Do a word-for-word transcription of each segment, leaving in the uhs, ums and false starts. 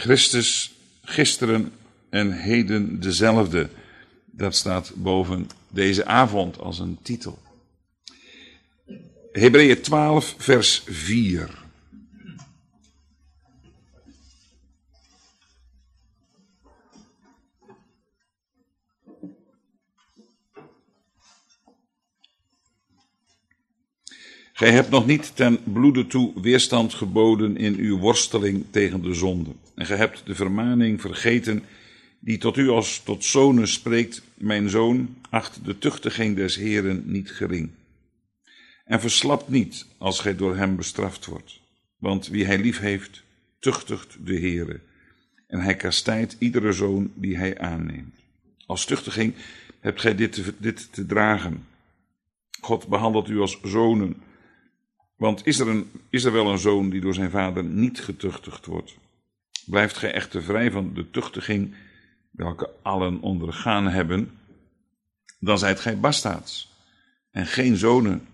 Christus, gisteren en heden dezelfde. Dat staat boven deze avond als een titel. Hebreeën twaalf, vers vier. Gij hebt nog niet ten bloede toe weerstand geboden in uw worsteling tegen de zonde. En gij hebt de vermaning vergeten die tot u als tot zonen spreekt. Mijn zoon, acht de tuchtiging des Heeren niet gering. En verslapt niet als gij door hem bestraft wordt. Want wie hij lief heeft, tuchtigt de Heere. En hij kastijdt iedere zoon die hij aanneemt. Als tuchtiging hebt gij dit te, dit te dragen. God behandelt u als zonen. Want is er, een, is er wel een zoon die door zijn vader niet getuchtigd wordt? Blijft gij echter vrij van de tuchtiging, welke allen ondergaan hebben, dan zijt gij bastaards en geen zonen.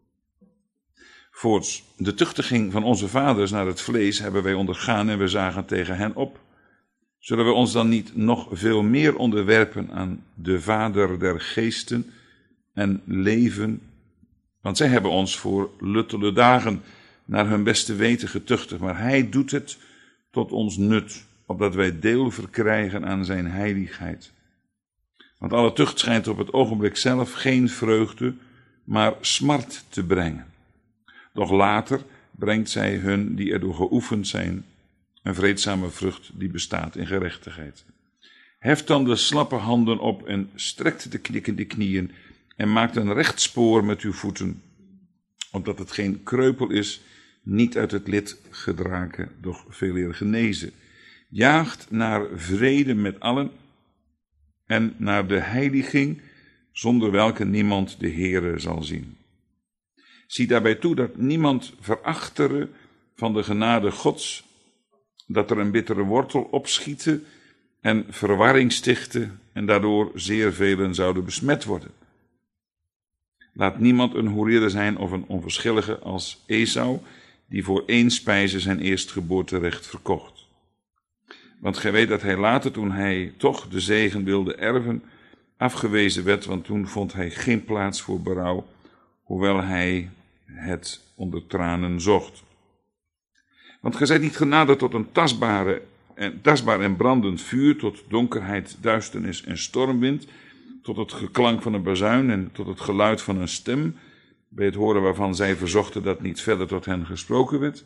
Voorts, de tuchtiging van onze vaders naar het vlees hebben wij ondergaan en we zagen tegen hen op. Zullen we ons dan niet nog veel meer onderwerpen aan de Vader der geesten en leven? Want zij hebben ons voor luttele dagen naar hun beste weten getuchtigd, maar hij doet het tot ons nut, opdat wij deel verkrijgen aan zijn heiligheid. Want alle tucht schijnt op het ogenblik zelf geen vreugde, maar smart te brengen. Doch later brengt zij hun die erdoor geoefend zijn een vreedzame vrucht die bestaat in gerechtigheid. Heft dan de slappe handen op en strekt de knikkende knieën en maakt een recht spoor met uw voeten, opdat het geen kreupel is, niet uit het lid gedraken, doch veeleer genezen. Jaagt naar vrede met allen en naar de heiliging, zonder welke niemand de Heere zal zien. Zie daarbij toe dat niemand verachtere van de genade Gods, dat er een bittere wortel opschieten en verwarring stichten en daardoor zeer velen zouden besmet worden. Laat niemand een hoereerder zijn of een onverschillige als Esau, die voor één spijze zijn eerstgeboorterecht verkocht. Want gij weet dat hij later, toen hij toch de zegen wilde erven, afgewezen werd, want toen vond hij geen plaats voor berouw, hoewel hij het onder tranen zocht. Want gij zijt niet genaderd tot een tastbare en, tastbaar en brandend vuur, tot donkerheid, duisternis en stormwind, tot het geklank van een bazuin en tot het geluid van een stem, bij het horen waarvan zij verzochten dat niet verder tot hen gesproken werd.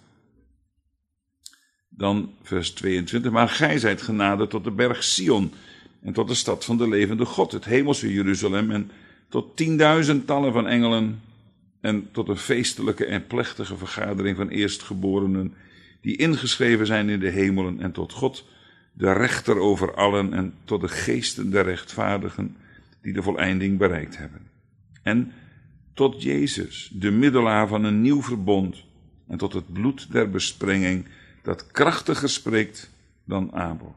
Dan vers tweeëntwintig, maar gij zijt genaderd tot de berg Sion en tot de stad van de levende God, het hemelse Jeruzalem, en tot tienduizendtallen van engelen en tot een feestelijke en plechtige vergadering van eerstgeborenen die ingeschreven zijn in de hemelen, en tot God, de rechter over allen, en tot de geesten der rechtvaardigen die de voleinding bereikt hebben. En tot Jezus, de middelaar van een nieuw verbond, en tot het bloed der besprenging, dat krachtiger spreekt dan Abel.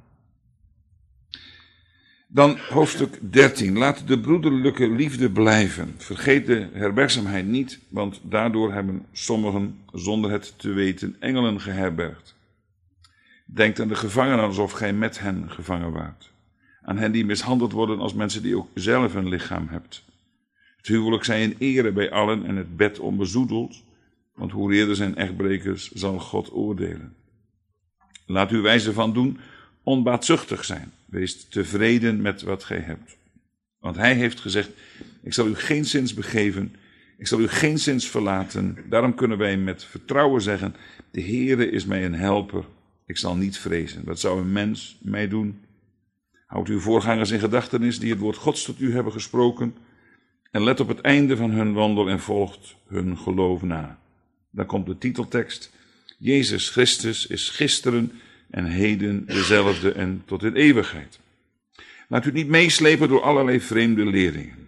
Dan hoofdstuk dertien. Laat de broederlijke liefde blijven. Vergeet de herbergzaamheid niet, want daardoor hebben sommigen, zonder het te weten, engelen geherbergd. Denk aan de gevangenen alsof gij met hen gevangen waart. Aan hen die mishandeld worden als mensen die ook zelf een lichaam hebt. Het huwelijk zij in ere bij allen en het bed onbezoedeld, want hoereerders en echtbrekers zal God oordelen. Laat uw wijze van doen onbaatzuchtig zijn. Wees tevreden met wat gij hebt. Want hij heeft gezegd, ik zal u geen zins begeven, ik zal u geen zins verlaten. Daarom kunnen wij met vertrouwen zeggen, de Heere is mij een helper, ik zal niet vrezen. Wat zou een mens mij doen? Houd uw voorgangers in gedachtenis die het woord Gods tot u hebben gesproken, en let op het einde van hun wandel en volgt hun geloof na. Dan komt de titeltekst, Jezus Christus is gisteren en heden dezelfde en tot in eeuwigheid. Laat u niet meeslepen door allerlei vreemde leringen.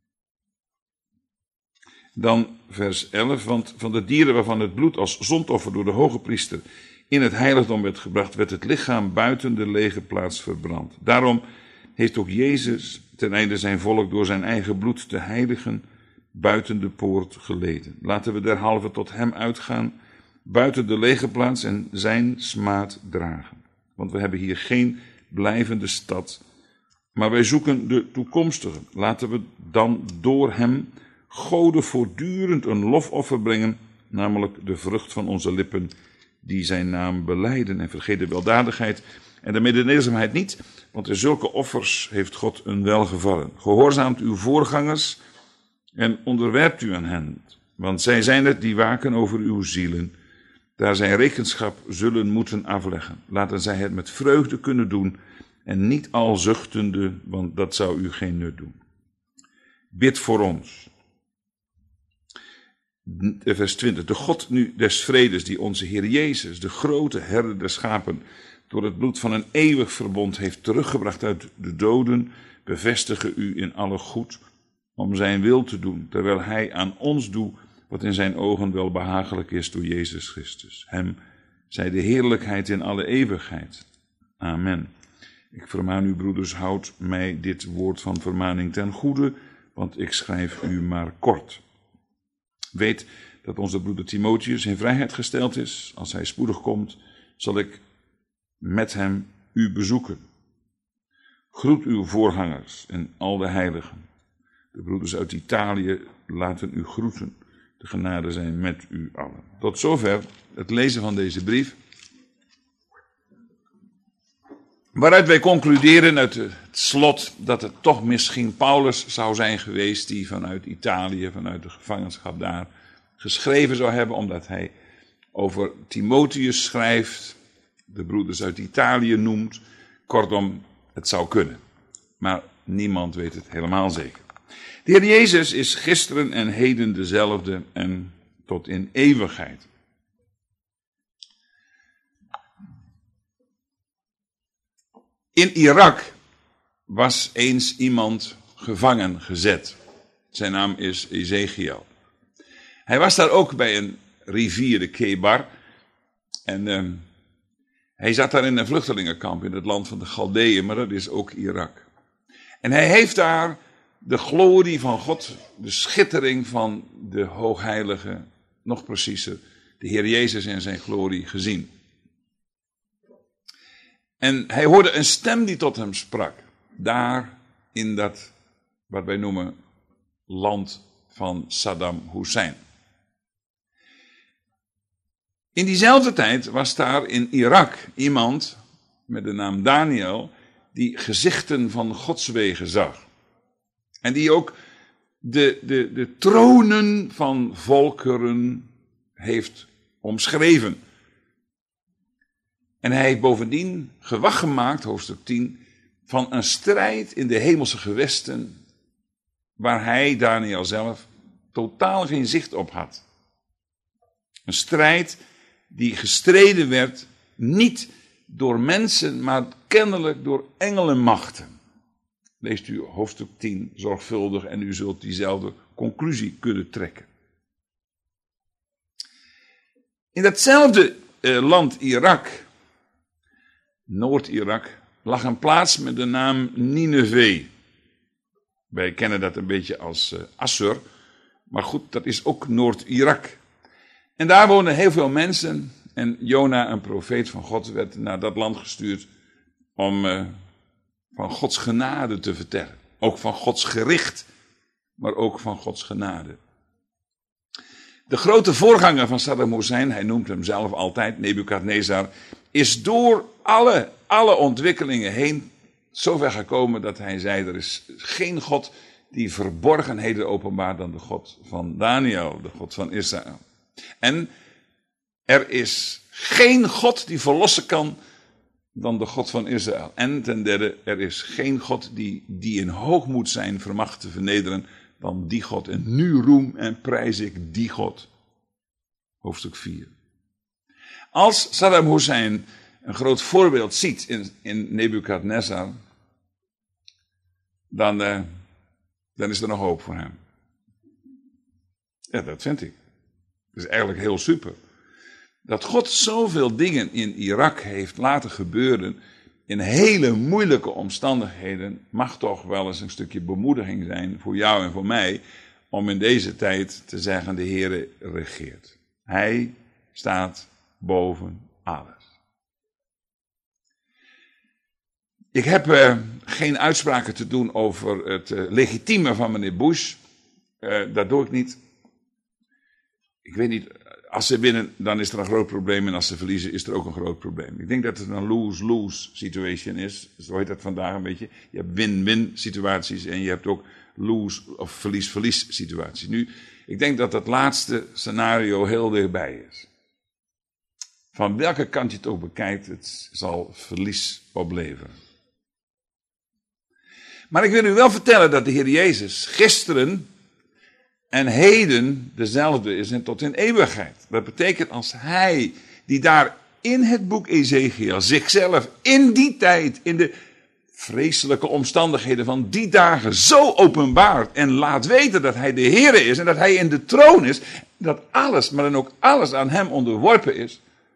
Dan vers elf, want van de dieren waarvan het bloed als zondoffer door de hoge priester in het heiligdom werd gebracht, werd het lichaam buiten de legerplaats verbrand. Daarom heeft ook Jezus, ten einde zijn volk door zijn eigen bloed te heiligen, buiten de poort geleden. Laten we derhalve tot hem uitgaan, buiten de legerplaats en zijn smaad dragen. Want we hebben hier geen blijvende stad, maar wij zoeken de toekomstige. Laten we dan door hem Gode voortdurend een lofoffer brengen, namelijk de vrucht van onze lippen, die zijn naam belijden. En vergeet de weldadigheid en de mededeelzaamheid niet, want in zulke offers heeft God een welgevallen. Gehoorzaamt uw voorgangers en onderwerpt u aan hen, want zij zijn het die waken over uw zielen, daar zij rekenschap zullen moeten afleggen. Laten zij het met vreugde kunnen doen en niet al zuchtende, want dat zou u geen nut doen. Bid voor ons. Vers twintig. De God nu des vredes, die onze Heer Jezus, de grote herder der schapen, door het bloed van een eeuwig verbond heeft teruggebracht uit de doden, bevestige u in alle goed, om zijn wil te doen, terwijl hij aan ons doet wat in zijn ogen wel behagelijk is door Jezus Christus. Hem zij de heerlijkheid in alle eeuwigheid. Amen. Ik vermaan u, broeders, houd mij dit woord van vermaning ten goede, want ik schrijf u maar kort. Weet dat onze broeder Timotheus in vrijheid gesteld is. Als hij spoedig komt, zal ik met hem u bezoeken. Groet uw voorgangers en al de heiligen. De broeders uit Italië laten u groeten. De genade zijn met u allen. Tot zover het lezen van deze brief. Waaruit wij concluderen uit het slot dat het toch misschien Paulus zou zijn geweest die vanuit Italië, vanuit de gevangenschap daar, geschreven zou hebben, omdat hij over Timotheus schrijft, de broeders uit Italië noemt. Kortom, het zou kunnen. Maar niemand weet het helemaal zeker. De Heer Jezus is gisteren en heden dezelfde en tot in eeuwigheid. In Irak was eens iemand gevangen gezet. Zijn naam is Ezekiel. Hij was daar ook bij een rivier, de Kebar. En uh, hij zat daar in een vluchtelingenkamp in het land van de Galdeeën, maar dat is ook Irak. En hij heeft daar de glorie van God, de schittering van de Hoogheilige, nog preciezer, de Heer Jezus in zijn glorie gezien. En hij hoorde een stem die tot hem sprak, daar in dat, wat wij noemen, land van Saddam Hussein. In diezelfde tijd was daar in Irak iemand met de naam Daniel, die gezichten van Gods wegen zag. En die ook de, de, de tronen van volkeren heeft omschreven. En hij heeft bovendien gewag gemaakt, hoofdstuk tien, van een strijd in de hemelse gewesten, waar hij, Daniel zelf, totaal geen zicht op had. Een strijd die gestreden werd, niet door mensen, maar kennelijk door engelenmachten. Leest u hoofdstuk tien zorgvuldig en u zult diezelfde conclusie kunnen trekken. In datzelfde eh, land Irak, Noord-Irak, lag een plaats met de naam Nineveh. Wij kennen dat een beetje als uh, Assur, maar goed, dat is ook Noord-Irak. En daar woonden heel veel mensen en Jona, een profeet van God, werd naar dat land gestuurd om uh, van Gods genade te vertellen. Ook van Gods gericht, maar ook van Gods genade. De grote voorganger van Saddam Hussein, hij noemt hem zelf altijd Nebukadnezar, is door alle, alle ontwikkelingen heen zover gekomen dat hij zei, er is geen God die verborgenheden openbaart dan de God van Daniel, de God van Israël. En er is geen God die verlossen kan dan de God van Israël. En ten derde, er is geen God die, die in hoogmoed zijn vermag te vernederen dan die God. En nu roem en prijs ik die God. Hoofdstuk vier. Als Saddam Hussein een groot voorbeeld ziet in, in Nebukadnezar, dan, uh, dan is er nog hoop voor hem. Ja, dat vind ik. Dat is eigenlijk heel super. Dat God zoveel dingen in Irak heeft laten gebeuren in hele moeilijke omstandigheden, mag toch wel eens een stukje bemoediging zijn voor jou en voor mij, om in deze tijd te zeggen, de Heere regeert. Hij staat boven alles. Ik heb uh, geen uitspraken te doen over het uh, legitieme van meneer Bush. Uh, dat doe ik niet. Ik weet niet, als ze winnen, dan is er een groot probleem. En als ze verliezen, is er ook een groot probleem. Ik denk dat het een lose-lose situation is. Zo heet dat vandaag een beetje. Je hebt win-win situaties en je hebt ook lose- of verlies-verlies situaties. Nu, ik denk dat dat laatste scenario heel dichtbij is. Van welke kant je het ook bekijkt, het zal verlies opleveren. Maar ik wil u wel vertellen dat de Heer Jezus gisteren en heden dezelfde is en tot in eeuwigheid. Dat betekent als hij, die daar in het boek Ezekiel zichzelf in die tijd, in de vreselijke omstandigheden van die dagen zo openbaart en laat weten dat hij de Heer is en dat hij in de troon is, dat alles, maar dan ook alles aan hem onderworpen is.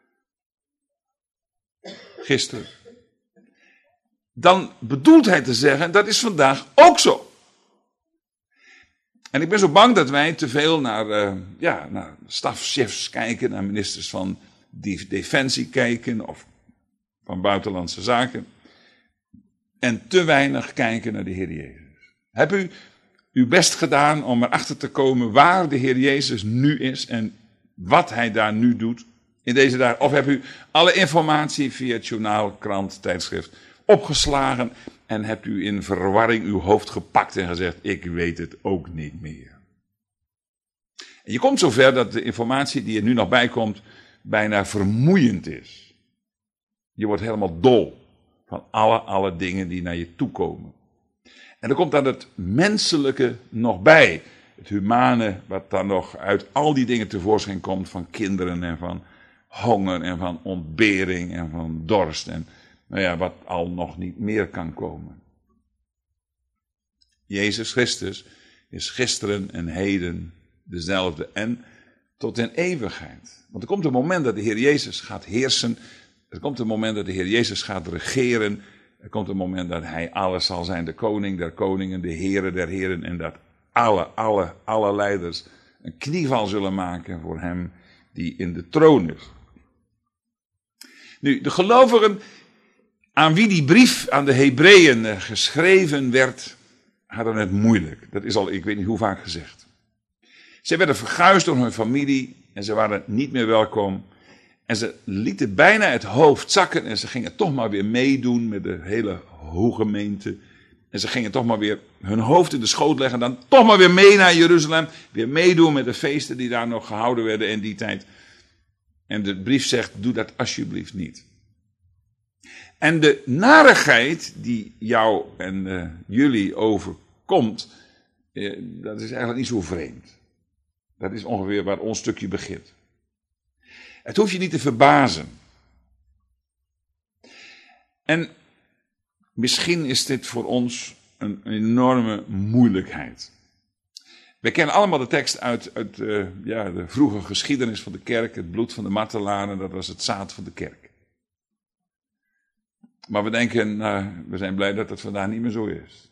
Gisteren. Dan bedoelt hij te zeggen, dat is vandaag ook zo. En ik ben zo bang dat wij te veel naar, uh, ja, naar stafchefs kijken, naar ministers van Defensie kijken of van Buitenlandse Zaken. En te weinig kijken naar de Heer Jezus. Heb u uw best gedaan om erachter te komen waar de Heer Jezus nu is en wat hij daar nu doet in deze dagen? Of heb u alle informatie via het journaal, krant, tijdschrift opgeslagen en hebt u in verwarring uw hoofd gepakt en gezegd, ik weet het ook niet meer. En je komt zover dat de informatie die er nu nog bij komt bijna vermoeiend is. Je wordt helemaal dol van alle, alle dingen die naar je toe komen. En er komt dan het menselijke nog bij. Het humane wat dan nog uit al die dingen tevoorschijn komt van kinderen en van honger en van ontbering en van dorst en nou ja, wat al nog niet meer kan komen. Jezus Christus is gisteren en heden dezelfde en tot in eeuwigheid. Want er komt een moment dat de Heer Jezus gaat heersen. Er komt een moment dat de Heer Jezus gaat regeren. Er komt een moment dat hij alles zal zijn, de koning der koningen, de Heere der heren. En dat alle, alle, alle leiders een knieval zullen maken voor hem die in de troon is. Nu, de gelovigen aan wie die brief aan de Hebreeën geschreven werd, hadden het moeilijk. Dat is al, ik weet niet hoe vaak gezegd. Ze werden verguisd door hun familie en ze waren niet meer welkom. En ze lieten bijna het hoofd zakken en ze gingen toch maar weer meedoen met de hele hooggemeente. En ze gingen toch maar weer hun hoofd in de schoot leggen, dan toch maar weer mee naar Jeruzalem. Weer meedoen met de feesten die daar nog gehouden werden in die tijd. En de brief zegt, doe dat alsjeblieft niet. En de narigheid die jou en uh, jullie overkomt, uh, dat is eigenlijk niet zo vreemd. Dat is ongeveer waar ons stukje begint. Het hoeft je niet te verbazen. En misschien is dit voor ons een enorme moeilijkheid. We kennen allemaal de tekst uit, uit uh, ja, de vroege geschiedenis van de kerk. Het bloed van de martelaren, dat was het zaad van de kerk. Maar we denken, uh, we zijn blij dat het vandaag niet meer zo is.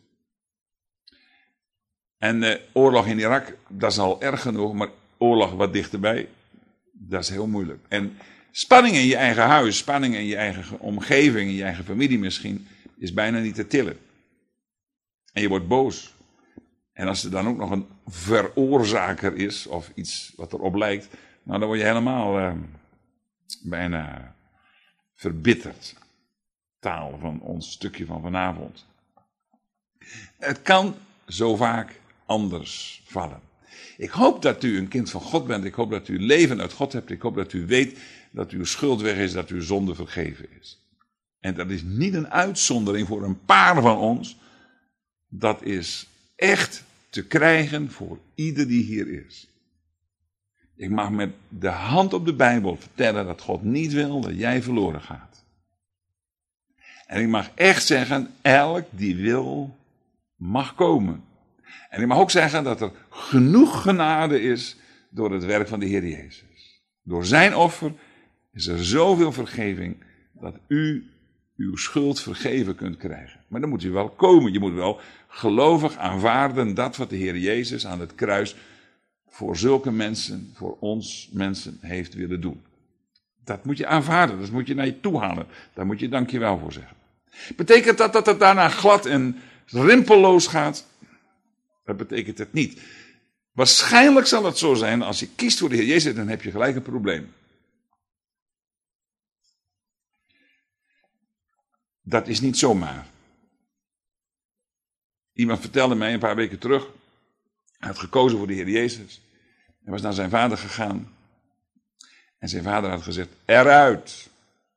En de uh, oorlog in Irak, dat is al erg genoeg, maar oorlog wat dichterbij, dat is heel moeilijk. En spanning in je eigen huis, spanning in je eigen omgeving, in je eigen familie misschien, is bijna niet te tillen. En je wordt boos. En als er dan ook nog een veroorzaker is, of iets wat erop lijkt, nou dan word je helemaal uh, bijna verbitterd. Taal van ons stukje van vanavond. Het kan zo vaak anders vallen. Ik hoop dat u een kind van God bent. Ik hoop dat u leven uit God hebt. Ik hoop dat u weet dat uw schuld weg is, dat uw zonde vergeven is. En dat is niet een uitzondering voor een paar van ons. Dat is echt te krijgen voor ieder die hier is. Ik mag met de hand op de Bijbel vertellen dat God niet wil dat jij verloren gaat. En ik mag echt zeggen, elk die wil, mag komen. En ik mag ook zeggen dat er genoeg genade is door het werk van de Heer Jezus. Door zijn offer is er zoveel vergeving dat u uw schuld vergeven kunt krijgen. Maar dan moet u wel komen. Je moet wel gelovig aanvaarden dat wat de Heer Jezus aan het kruis voor zulke mensen, voor ons mensen heeft willen doen. Dat moet je aanvaarden, dat moet je naar je toe halen. Daar moet je dankjewel voor zeggen. Betekent dat dat het daarna glad en rimpelloos gaat? Dat betekent het niet. Waarschijnlijk zal het zo zijn, als je kiest voor de Heer Jezus, dan heb je gelijk een probleem. Dat is niet zomaar. Iemand vertelde mij een paar weken terug, hij had gekozen voor de Heer Jezus. Hij was naar zijn vader gegaan. En zijn vader had gezegd, eruit.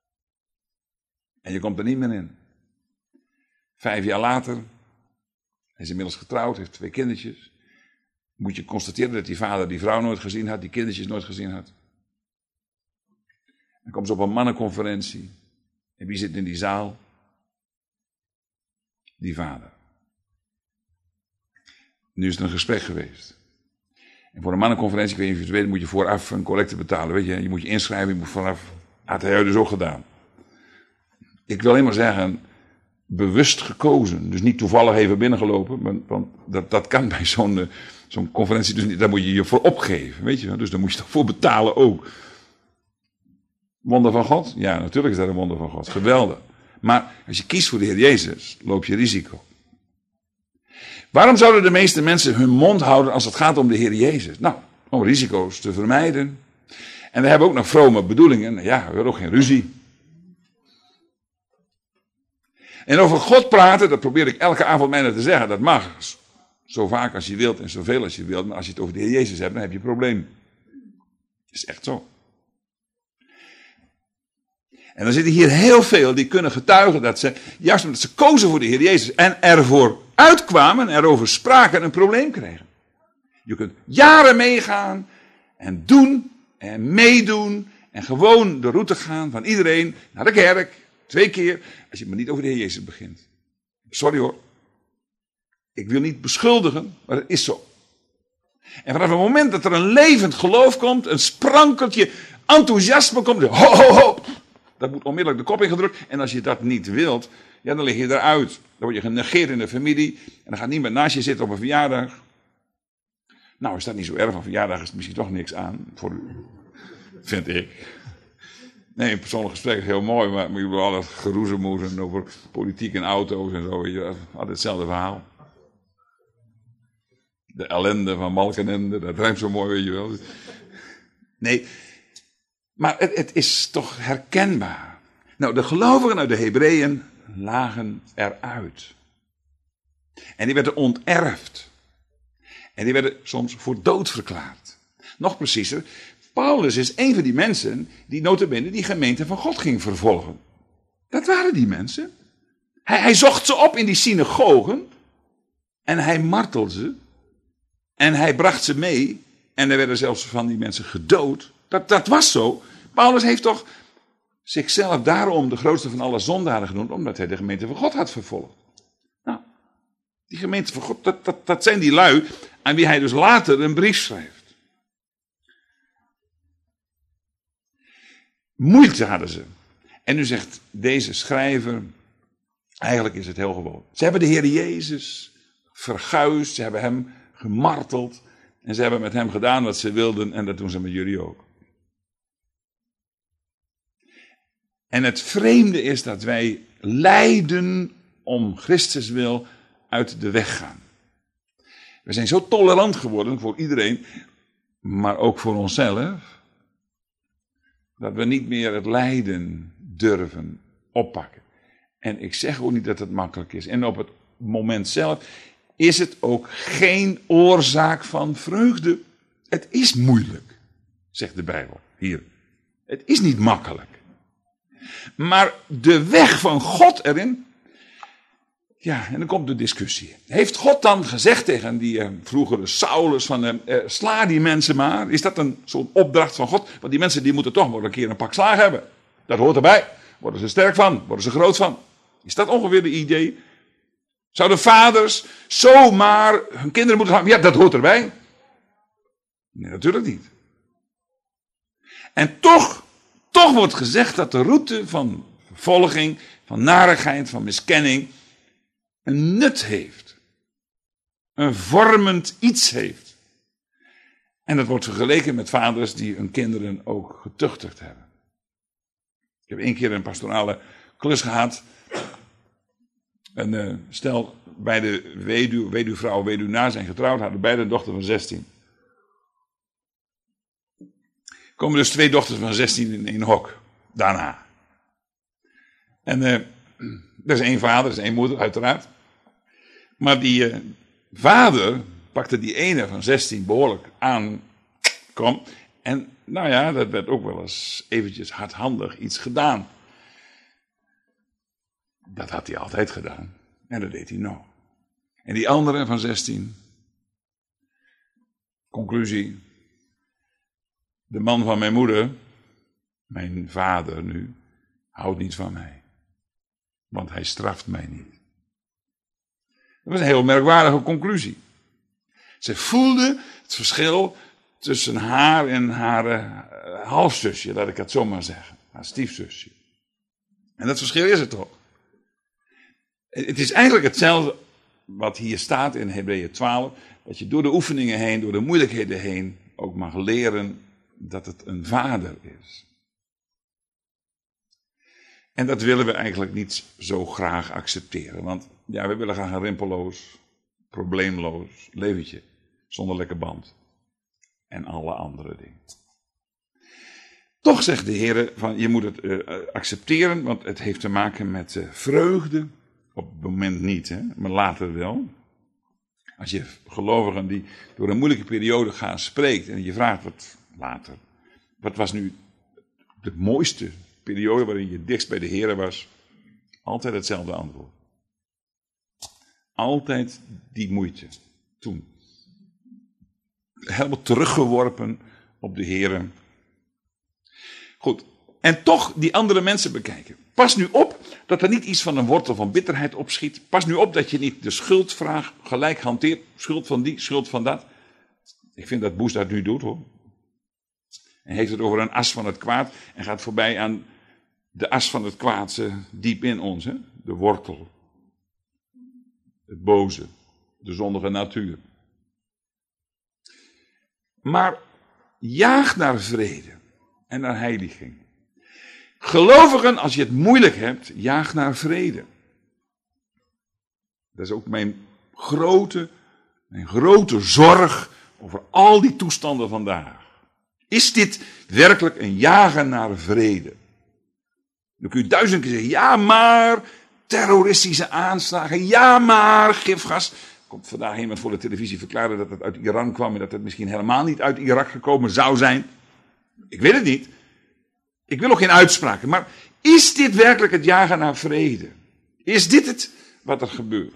En je komt er niet meer in. Vijf jaar later, hij is inmiddels getrouwd, heeft twee kindertjes. Moet je constateren dat die vader die vrouw nooit gezien had, die kindertjes nooit gezien had. Dan komt ze op een mannenconferentie. En wie zit in die zaal? Die vader. Nu is er een gesprek geweest. En voor een mannenconferentie, ik weet niet of je het weet, moet je vooraf een collecte betalen. Weet je, je moet je inschrijven, je moet vooraf. Had hij dus ook gedaan. Ik wil alleen maar zeggen, bewust gekozen. Dus niet toevallig even binnengelopen. Want dat, dat kan bij zo'n, zo'n conferentie dus niet. Daar moet je je voor opgeven. Weet je, dus daar moet je toch voor betalen ook. Wonder van God? Ja, natuurlijk is dat een wonder van God. Geweldig. Maar als je kiest voor de Heer Jezus, loop je risico. Waarom zouden de meeste mensen hun mond houden als het gaat om de Heer Jezus? Nou, om risico's te vermijden. En we hebben ook nog vrome bedoelingen. Ja, we willen ook geen ruzie. En over God praten, dat probeer ik elke avond bijna te zeggen. Dat mag. Zo vaak als je wilt en zoveel als je wilt. Maar als je het over de Heer Jezus hebt, dan heb je een probleem. Dat is echt zo. En dan zitten hier heel veel die kunnen getuigen dat ze, juist omdat ze kozen voor de Heer Jezus en ervoor uitkwamen, erover spraken, een probleem kregen. Je kunt jaren meegaan en doen en meedoen en gewoon de route gaan van iedereen naar de kerk, twee keer, als je maar niet over de Heer Jezus begint. Sorry hoor. Ik wil niet beschuldigen, maar het is zo. En vanaf het moment dat er een levend geloof komt, een sprankeltje enthousiasme komt, ho ho ho. Dat moet onmiddellijk de kop ingedrukt. En als je dat niet wilt, ja, dan lig je eruit. Dan word je genegeerd in de familie. En dan gaat niemand naast je zitten op een verjaardag. Nou, is dat niet zo erg? Een verjaardag is misschien toch niks aan. Voor u, vind ik. Nee, een persoonlijk gesprek is heel mooi. Maar je wil altijd geroezemoezen over politiek en auto's en zo. Weet je, altijd hetzelfde verhaal. De ellende van Balkenende. Dat rijmt zo mooi, weet je wel. Nee. Maar het, het is toch herkenbaar. Nou, de gelovigen uit de Hebreeën lagen eruit. En die werden onterfd. En die werden soms voor dood verklaard. Nog preciezer, Paulus is een van die mensen die nota bene die gemeente van God ging vervolgen. Dat waren die mensen. Hij, hij zocht ze op in die synagogen. En hij martelde ze. En hij bracht ze mee. En er werden zelfs van die mensen gedood. Dat, dat was zo. Paulus heeft toch zichzelf daarom de grootste van alle zondaren genoemd, omdat hij de gemeente van God had vervolgd. Nou, die gemeente van God, dat, dat, dat zijn die lui aan wie hij dus later een brief schrijft. Moeite hadden ze. En nu zegt deze schrijver, eigenlijk is het heel gewoon. Ze hebben de Heer Jezus verguisd, ze hebben hem gemarteld en ze hebben met hem gedaan wat ze wilden en dat doen ze met jullie ook. En het vreemde is dat wij lijden om Christus wil uit de weg gaan. We zijn zo tolerant geworden voor iedereen, maar ook voor onszelf, dat we niet meer het lijden durven oppakken. En ik zeg ook niet dat het makkelijk is. En op het moment zelf is het ook geen oorzaak van vreugde. Het is moeilijk, zegt de Bijbel hier. Het is niet makkelijk. Maar de weg van God erin, ja, en dan komt de discussie. Heeft God dan gezegd tegen die uh, vroegere Saulus van uh, uh, sla die mensen maar? Is dat een soort opdracht van God? Want die mensen die moeten toch wel een keer een pak slaag hebben. Dat hoort erbij. Worden ze sterk van, worden ze groot van. Is dat ongeveer de idee? Zouden vaders zomaar hun kinderen moeten gaan? Ja, dat hoort erbij. Nee, natuurlijk niet. En toch, toch wordt gezegd dat de route van vervolging, van narigheid, van miskenning een nut heeft. Een vormend iets heeft. En dat wordt vergeleken met vaders die hun kinderen ook getuchtigd hebben. Ik heb één keer een pastorale klus gehad. En uh, stel, beide weduw, weduwvrouw en weduwnaar zijn getrouwd, hadden beide een dochter van zestien. Komen dus twee dochters van zestien in één hok, daarna. En uh, er is één vader, er is één moeder, uiteraard. Maar die uh, vader pakte die ene van zestien behoorlijk aan, kom. En nou ja, dat werd ook wel eens eventjes hardhandig iets gedaan. Dat had hij altijd gedaan. En dat deed hij nog. En die andere van zestien. Conclusie. De man van mijn moeder, mijn vader nu, houdt niet van mij. Want hij straft mij niet. Dat was een heel merkwaardige conclusie. Ze voelde het verschil tussen haar en haar uh, halfzusje, laat ik het zo maar zeggen. Haar stiefzusje. En dat verschil is het toch. Het is eigenlijk hetzelfde wat hier staat in Hebreeën twaalf. Dat je door de oefeningen heen, door de moeilijkheden heen, ook mag leren dat het een vader is. En dat willen we eigenlijk niet zo graag accepteren. Want ja, we willen graag een rimpelloos, probleemloos leventje. Zonder lekker band. En alle andere dingen. Toch zegt de Heer van je moet het uh, accepteren. Want het heeft te maken met uh, vreugde. Op het moment niet, hè, maar later wel. Als je gelovigen die door een moeilijke periode gaan spreekt. En je vraagt wat later. Wat was nu de mooiste periode waarin je dichtst bij de Heer was? Altijd hetzelfde antwoord. Altijd die moeite. Toen. Helemaal teruggeworpen op de Heer. Goed. En toch die andere mensen bekijken. Pas nu op dat er niet iets van een wortel van bitterheid opschiet. Pas nu op dat je niet de schuldvraag gelijk hanteert. Schuld van die, schuld van dat. Ik vind dat Boes dat nu doet hoor. En heeft het over een as van het kwaad. En gaat voorbij aan de as van het kwaad diep in ons. Hè? De wortel. Het boze. De zondige natuur. Maar jaag naar vrede. En naar heiliging. Gelovigen, als je het moeilijk hebt, jaag naar vrede. Dat is ook mijn grote, mijn grote zorg over al die toestanden vandaag. Is dit werkelijk een jagen naar vrede? Dan kun je duizend keer zeggen, ja maar, terroristische aanslagen, ja maar, gifgas. Komt vandaag iemand voor de televisie verklaren dat het uit Iran kwam en dat het misschien helemaal niet uit Irak gekomen zou zijn. Ik weet het niet. Ik wil ook geen uitspraken, maar is dit werkelijk het jagen naar vrede? Is dit het wat er gebeurt?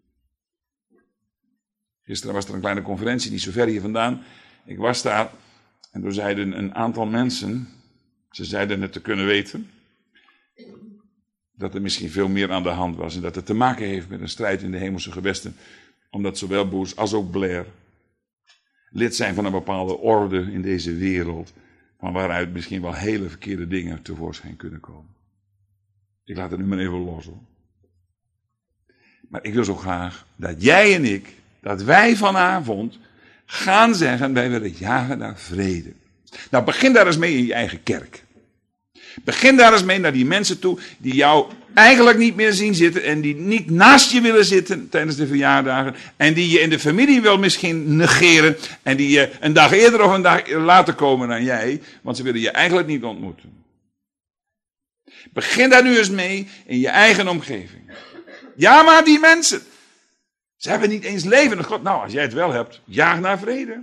Gisteren was er een kleine conferentie, niet zo ver hier vandaan. Ik was daar en toen zeiden een aantal mensen, ze zeiden het te kunnen weten, dat er misschien veel meer aan de hand was en dat het te maken heeft met een strijd in de hemelse gewesten, omdat zowel Bush als ook Blair lid zijn van een bepaalde orde in deze wereld, van waaruit misschien wel hele verkeerde dingen tevoorschijn kunnen komen. Ik laat het nu maar even los hoor. Maar ik wil zo graag dat jij en ik, dat wij vanavond gaan zeggen, wij willen jagen naar vrede. Nou, begin daar eens mee in je eigen kerk. Begin daar eens mee naar die mensen toe die jou eigenlijk niet meer zien zitten en die niet naast je willen zitten tijdens de verjaardagen en die je in de familie wel misschien negeren en die je een dag eerder of een dag later komen dan jij, want ze willen je eigenlijk niet ontmoeten. Begin daar nu eens mee in je eigen omgeving. Ja, maar die mensen, ze hebben niet eens levende God. Nou, als jij het wel hebt, jaag naar vrede.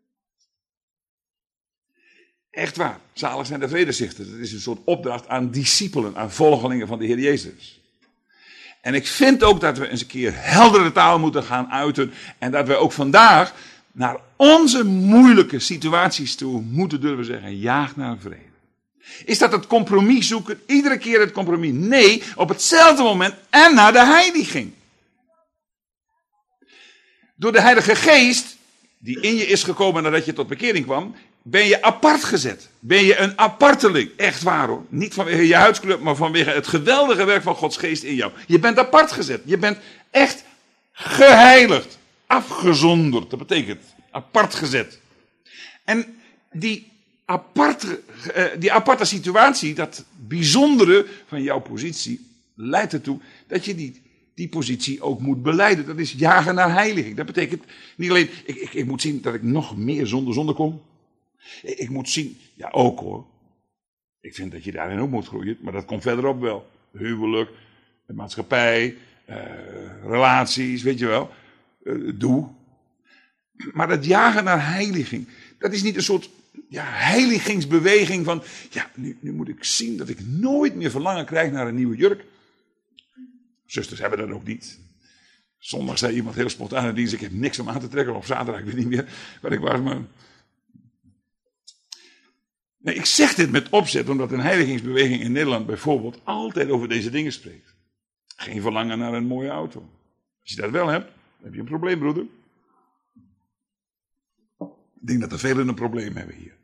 Echt waar, zalig zijn de vredestichters. Het is een soort opdracht aan discipelen, aan volgelingen van de Heer Jezus. En ik vind ook dat we eens een keer heldere taal moeten gaan uiten. En dat we ook vandaag naar onze moeilijke situaties toe moeten durven zeggen, jaag naar vrede. Is dat het compromis zoeken? Iedere keer het compromis? Nee, op hetzelfde moment en naar de heiliging. Door de Heilige Geest, die in je is gekomen nadat je tot bekering kwam, ben je apart gezet. Ben je een aparteling. Echt waar hoor. Niet vanwege je huidskleur, maar vanwege het geweldige werk van Gods Geest in jou. Je bent apart gezet. Je bent echt geheiligd. Afgezonderd. Dat betekent apart gezet. En die aparte, die aparte situatie, dat bijzondere van jouw positie, leidt ertoe dat je die die positie ook moet belijden. Dat is jagen naar heiliging. Dat betekent niet alleen, ik, ik, ik moet zien dat ik nog meer zonder zonde kom. Ik, ik moet zien, ja ook hoor. Ik vind dat je daarin ook moet groeien, maar dat komt verderop wel. Huwelijk, de maatschappij, uh, relaties, weet je wel. Uh, doe. Maar dat jagen naar heiliging, dat is niet een soort ja, heiligingsbeweging van, ja, nu, nu moet ik zien dat ik nooit meer verlangen krijg naar een nieuwe jurk. Zusters hebben dat ook niet. Zondag zei iemand heel spontaan in dienst, ik heb niks om aan te trekken. Op zaterdag, ik weet niet meer waar ik was, maar... Nee, ik zeg dit met opzet, omdat een heiligingsbeweging in Nederland bijvoorbeeld altijd over deze dingen spreekt. Geen verlangen naar een mooie auto. Als je dat wel hebt, dan heb je een probleem, broeder. Ik denk dat er velen een probleem hebben hier.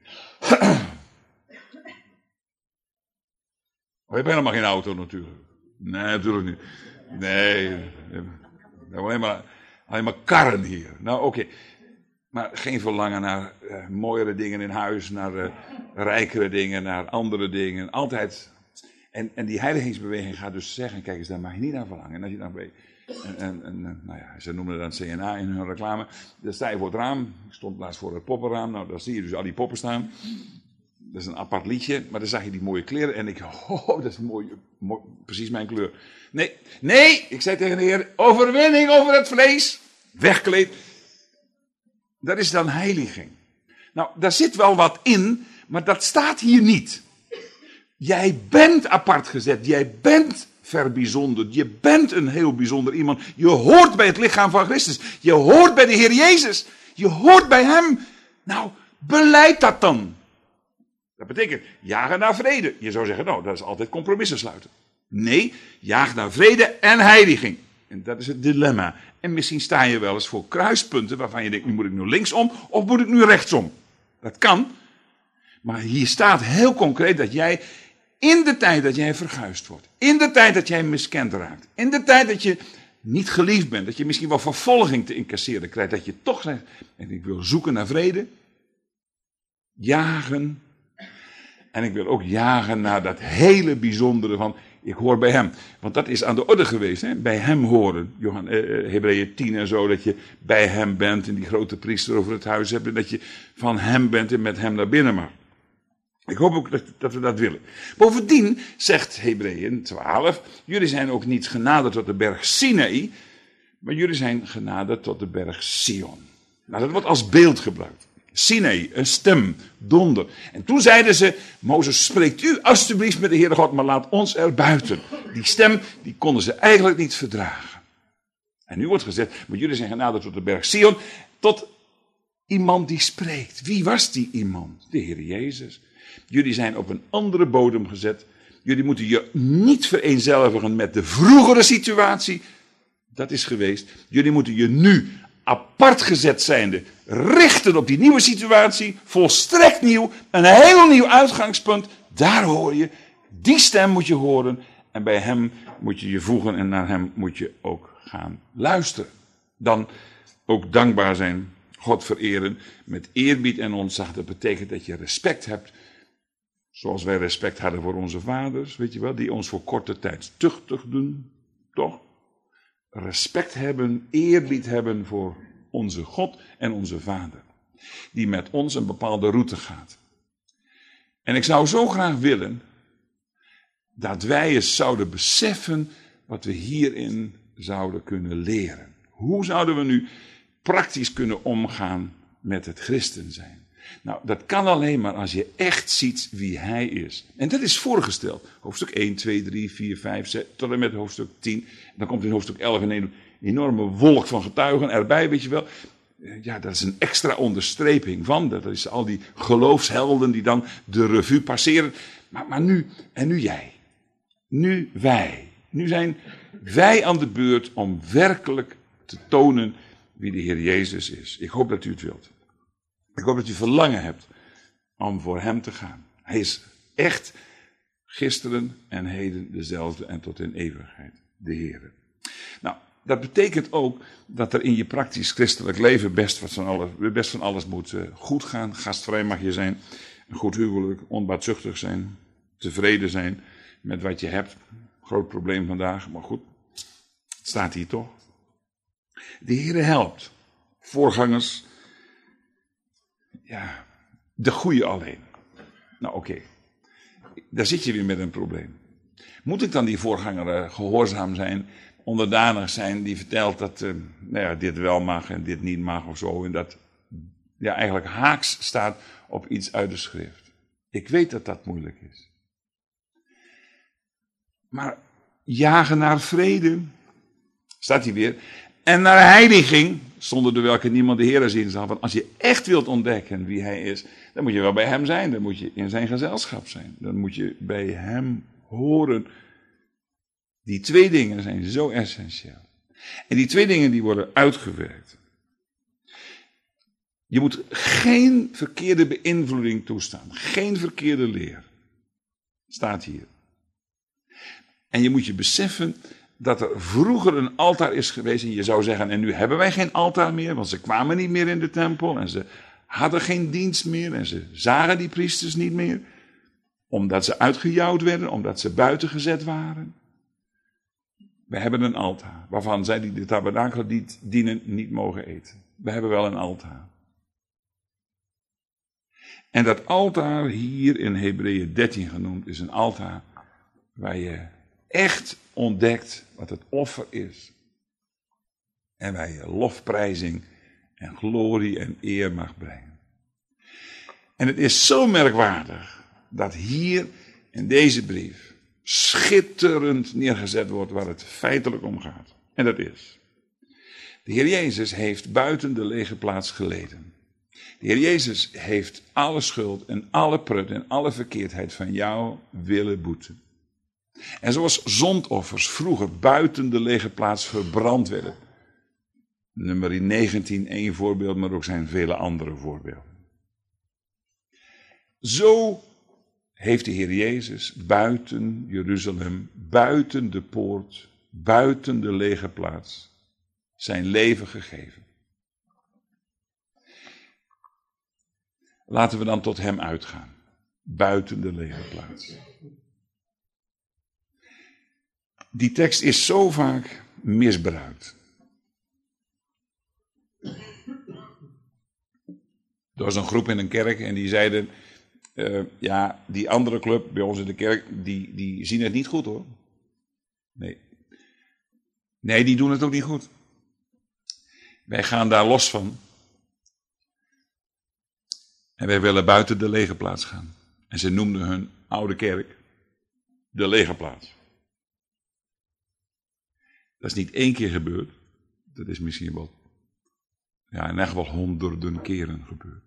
We hebben helemaal geen auto natuurlijk. Nee, natuurlijk niet. Nee, we hebben alleen maar, alleen maar karren hier. Nou, oké. Okay. Maar geen verlangen naar uh, mooiere dingen in huis, naar uh, rijkere dingen, naar andere dingen. Altijd. En, en die heiligingsbeweging gaat dus zeggen, kijk eens, daar mag je niet naar verlangen. En als je dan weet, en, en, en, nou ja, ze noemen dat C N A in hun reclame. Dan sta je voor het raam. Ik stond laatst voor het poppenraam. Nou, daar zie je dus al die poppen staan. Dat is een apart liedje, maar dan zag je die mooie kleren. En ik, oh, dat is mooi, mooi, precies mijn kleur. Nee, nee, ik zei tegen de Heer, overwinning over het vlees. Wegkleed. Dat is dan heiliging. Nou, daar zit wel wat in, maar dat staat hier niet. Jij bent apart gezet, jij bent verbijzonderd, je bent een heel bijzonder iemand. Je hoort bij het lichaam van Christus, je hoort bij de Heer Jezus, je hoort bij Hem. Nou, beleid dat dan. Dat betekent jagen naar vrede. Je zou zeggen, nou, dat is altijd compromissen sluiten. Nee, jaag naar vrede en heiliging. En dat is het dilemma. En misschien sta je wel eens voor kruispunten waarvan je denkt, nu moet ik nu linksom of moet ik nu rechtsom? Dat kan. Maar hier staat heel concreet dat jij in de tijd dat jij verguisd wordt, in de tijd dat jij miskend raakt, in de tijd dat je niet geliefd bent, dat je misschien wel vervolging te incasseren krijgt, dat je toch zegt, en ik wil zoeken naar vrede, jagen. En ik wil ook jagen naar dat hele bijzondere van, ik hoor bij Hem. Want dat is aan de orde geweest, hè? Bij Hem horen. Johan, eh, Hebreeën tien en zo, dat je bij Hem bent en die grote priester over het huis hebt. En dat je van Hem bent en met Hem naar binnen mag. Ik hoop ook dat, dat we dat willen. Bovendien zegt Hebreeën twaalf, jullie zijn ook niet genaderd tot de berg Sinaï, maar jullie zijn genaderd tot de berg Sion. Nou, dat wordt als beeld gebruikt. Sinaï, een stem, donder. En toen zeiden ze, Mozes, spreekt u alstublieft met de Heere God, maar laat ons er buiten. Die stem, die konden ze eigenlijk niet verdragen. En nu wordt gezegd, maar jullie zijn genaderd tot de berg Sion, tot iemand die spreekt. Wie was die iemand? De Heer Jezus. Jullie zijn op een andere bodem gezet. Jullie moeten je niet vereenzelvigen met de vroegere situatie. Dat is geweest. Jullie moeten je nu apart gezet zijnde richten op die nieuwe situatie. Volstrekt nieuw. Een heel nieuw uitgangspunt. Daar hoor je. Die stem moet je horen. En bij Hem moet je je voegen. En naar Hem moet je ook gaan luisteren. Dan ook dankbaar zijn. God vereren. Met eerbied en ontzag. Dat betekent dat je respect hebt. Zoals wij respect hadden voor onze vaders. Weet je wel. Die ons voor korte tijd tuchtigden. Toch? Respect hebben, eerbied hebben voor onze God en onze Vader. Die met ons een bepaalde route gaat. En ik zou zo graag willen dat wij eens zouden beseffen wat we hierin zouden kunnen leren. Hoe zouden we nu praktisch kunnen omgaan met het christen zijn? Nou, dat kan alleen maar als je echt ziet wie Hij is. En dat is voorgesteld. Hoofdstuk één, twee, drie, vier, vijf, zes, tot en met hoofdstuk tien. Dan komt in hoofdstuk elf een enorme wolk van getuigen erbij, weet je wel. Ja, dat is een extra onderstreping van. Dat is al die geloofshelden die dan de revue passeren. Maar, maar nu, en nu jij. Nu wij. Nu zijn wij aan de beurt om werkelijk te tonen wie de Heer Jezus is. Ik hoop dat u het wilt. Ik hoop dat u verlangen hebt om voor Hem te gaan. Hij is echt gisteren en heden dezelfde en tot in eeuwigheid de Heer. Nou, dat betekent ook dat er in je praktisch christelijk leven best, wat van, alles, best van alles moet uh, goed gaan. Gastvrij mag je zijn, een goed huwelijk, onbaatzuchtig zijn, tevreden zijn met wat je hebt. Groot probleem vandaag, maar goed. Het Staat hier toch? De Heere helpt voorgangers, ja, de goede alleen. Nou oké, okay. Daar zit je weer met een probleem. Moet ik dan die voorganger uh, gehoorzaam zijn, onderdanig zijn, die vertelt dat uh, nou ja, dit wel mag en dit niet mag of zo. En dat ja, eigenlijk haaks staat op iets uit de schrift. Ik weet dat dat moeilijk is. Maar jagen naar vrede, staat hier weer, en naar heiliging, zonder de welke niemand de Heer zien zal. Want als je echt wilt ontdekken wie hij is, dan moet je wel bij hem zijn. Dan moet je in zijn gezelschap zijn. Dan moet je bij hem horen. Die twee dingen zijn zo essentieel. En die twee dingen die worden uitgewerkt. Je moet geen verkeerde beïnvloeding toestaan. Geen verkeerde leer. Staat hier. En je moet je beseffen dat er vroeger een altaar is geweest. En je zou zeggen, en nu hebben wij geen altaar meer. Want ze kwamen niet meer in de tempel. En ze hadden geen dienst meer. En ze zagen die priesters niet meer. Omdat ze uitgejouwd werden. Omdat ze buiten gezet waren. We hebben een altaar. Waarvan zij die de tabernakel dienen niet mogen eten. We hebben wel een altaar. En dat altaar hier in Hebreeën dertien genoemd is een altaar waar je echt ontdekt wat het offer is. En waar je lofprijzing en glorie en eer mag brengen. En het is zo merkwaardig dat hier in deze brief schitterend neergezet wordt waar het feitelijk om gaat. En dat is, de Heer Jezus heeft buiten de lege plaats geleden. De Heer Jezus heeft alle schuld en alle prut en alle verkeerdheid van jou willen boeten. En zoals zondoffers vroeger buiten de lege plaats verbrand werden. Nummer negentien, één voorbeeld, maar ook zijn vele andere voorbeelden. Zo heeft de Heer Jezus buiten Jeruzalem, buiten de poort, buiten de lege plaats, zijn leven gegeven. Laten we dan tot hem uitgaan, buiten de lege plaats. Die tekst is zo vaak misbruikt. Er was een groep in een kerk en die zeiden, uh, ja, die andere club bij ons in de kerk, die, die zien het niet goed hoor. Nee. Nee, die doen het ook niet goed. Wij gaan daar los van. En wij willen buiten de lege plaats gaan. En ze noemden hun oude kerk de lege plaats. Dat is niet één keer gebeurd. Dat is misschien wel, ja, in echt wel honderden keren gebeurd.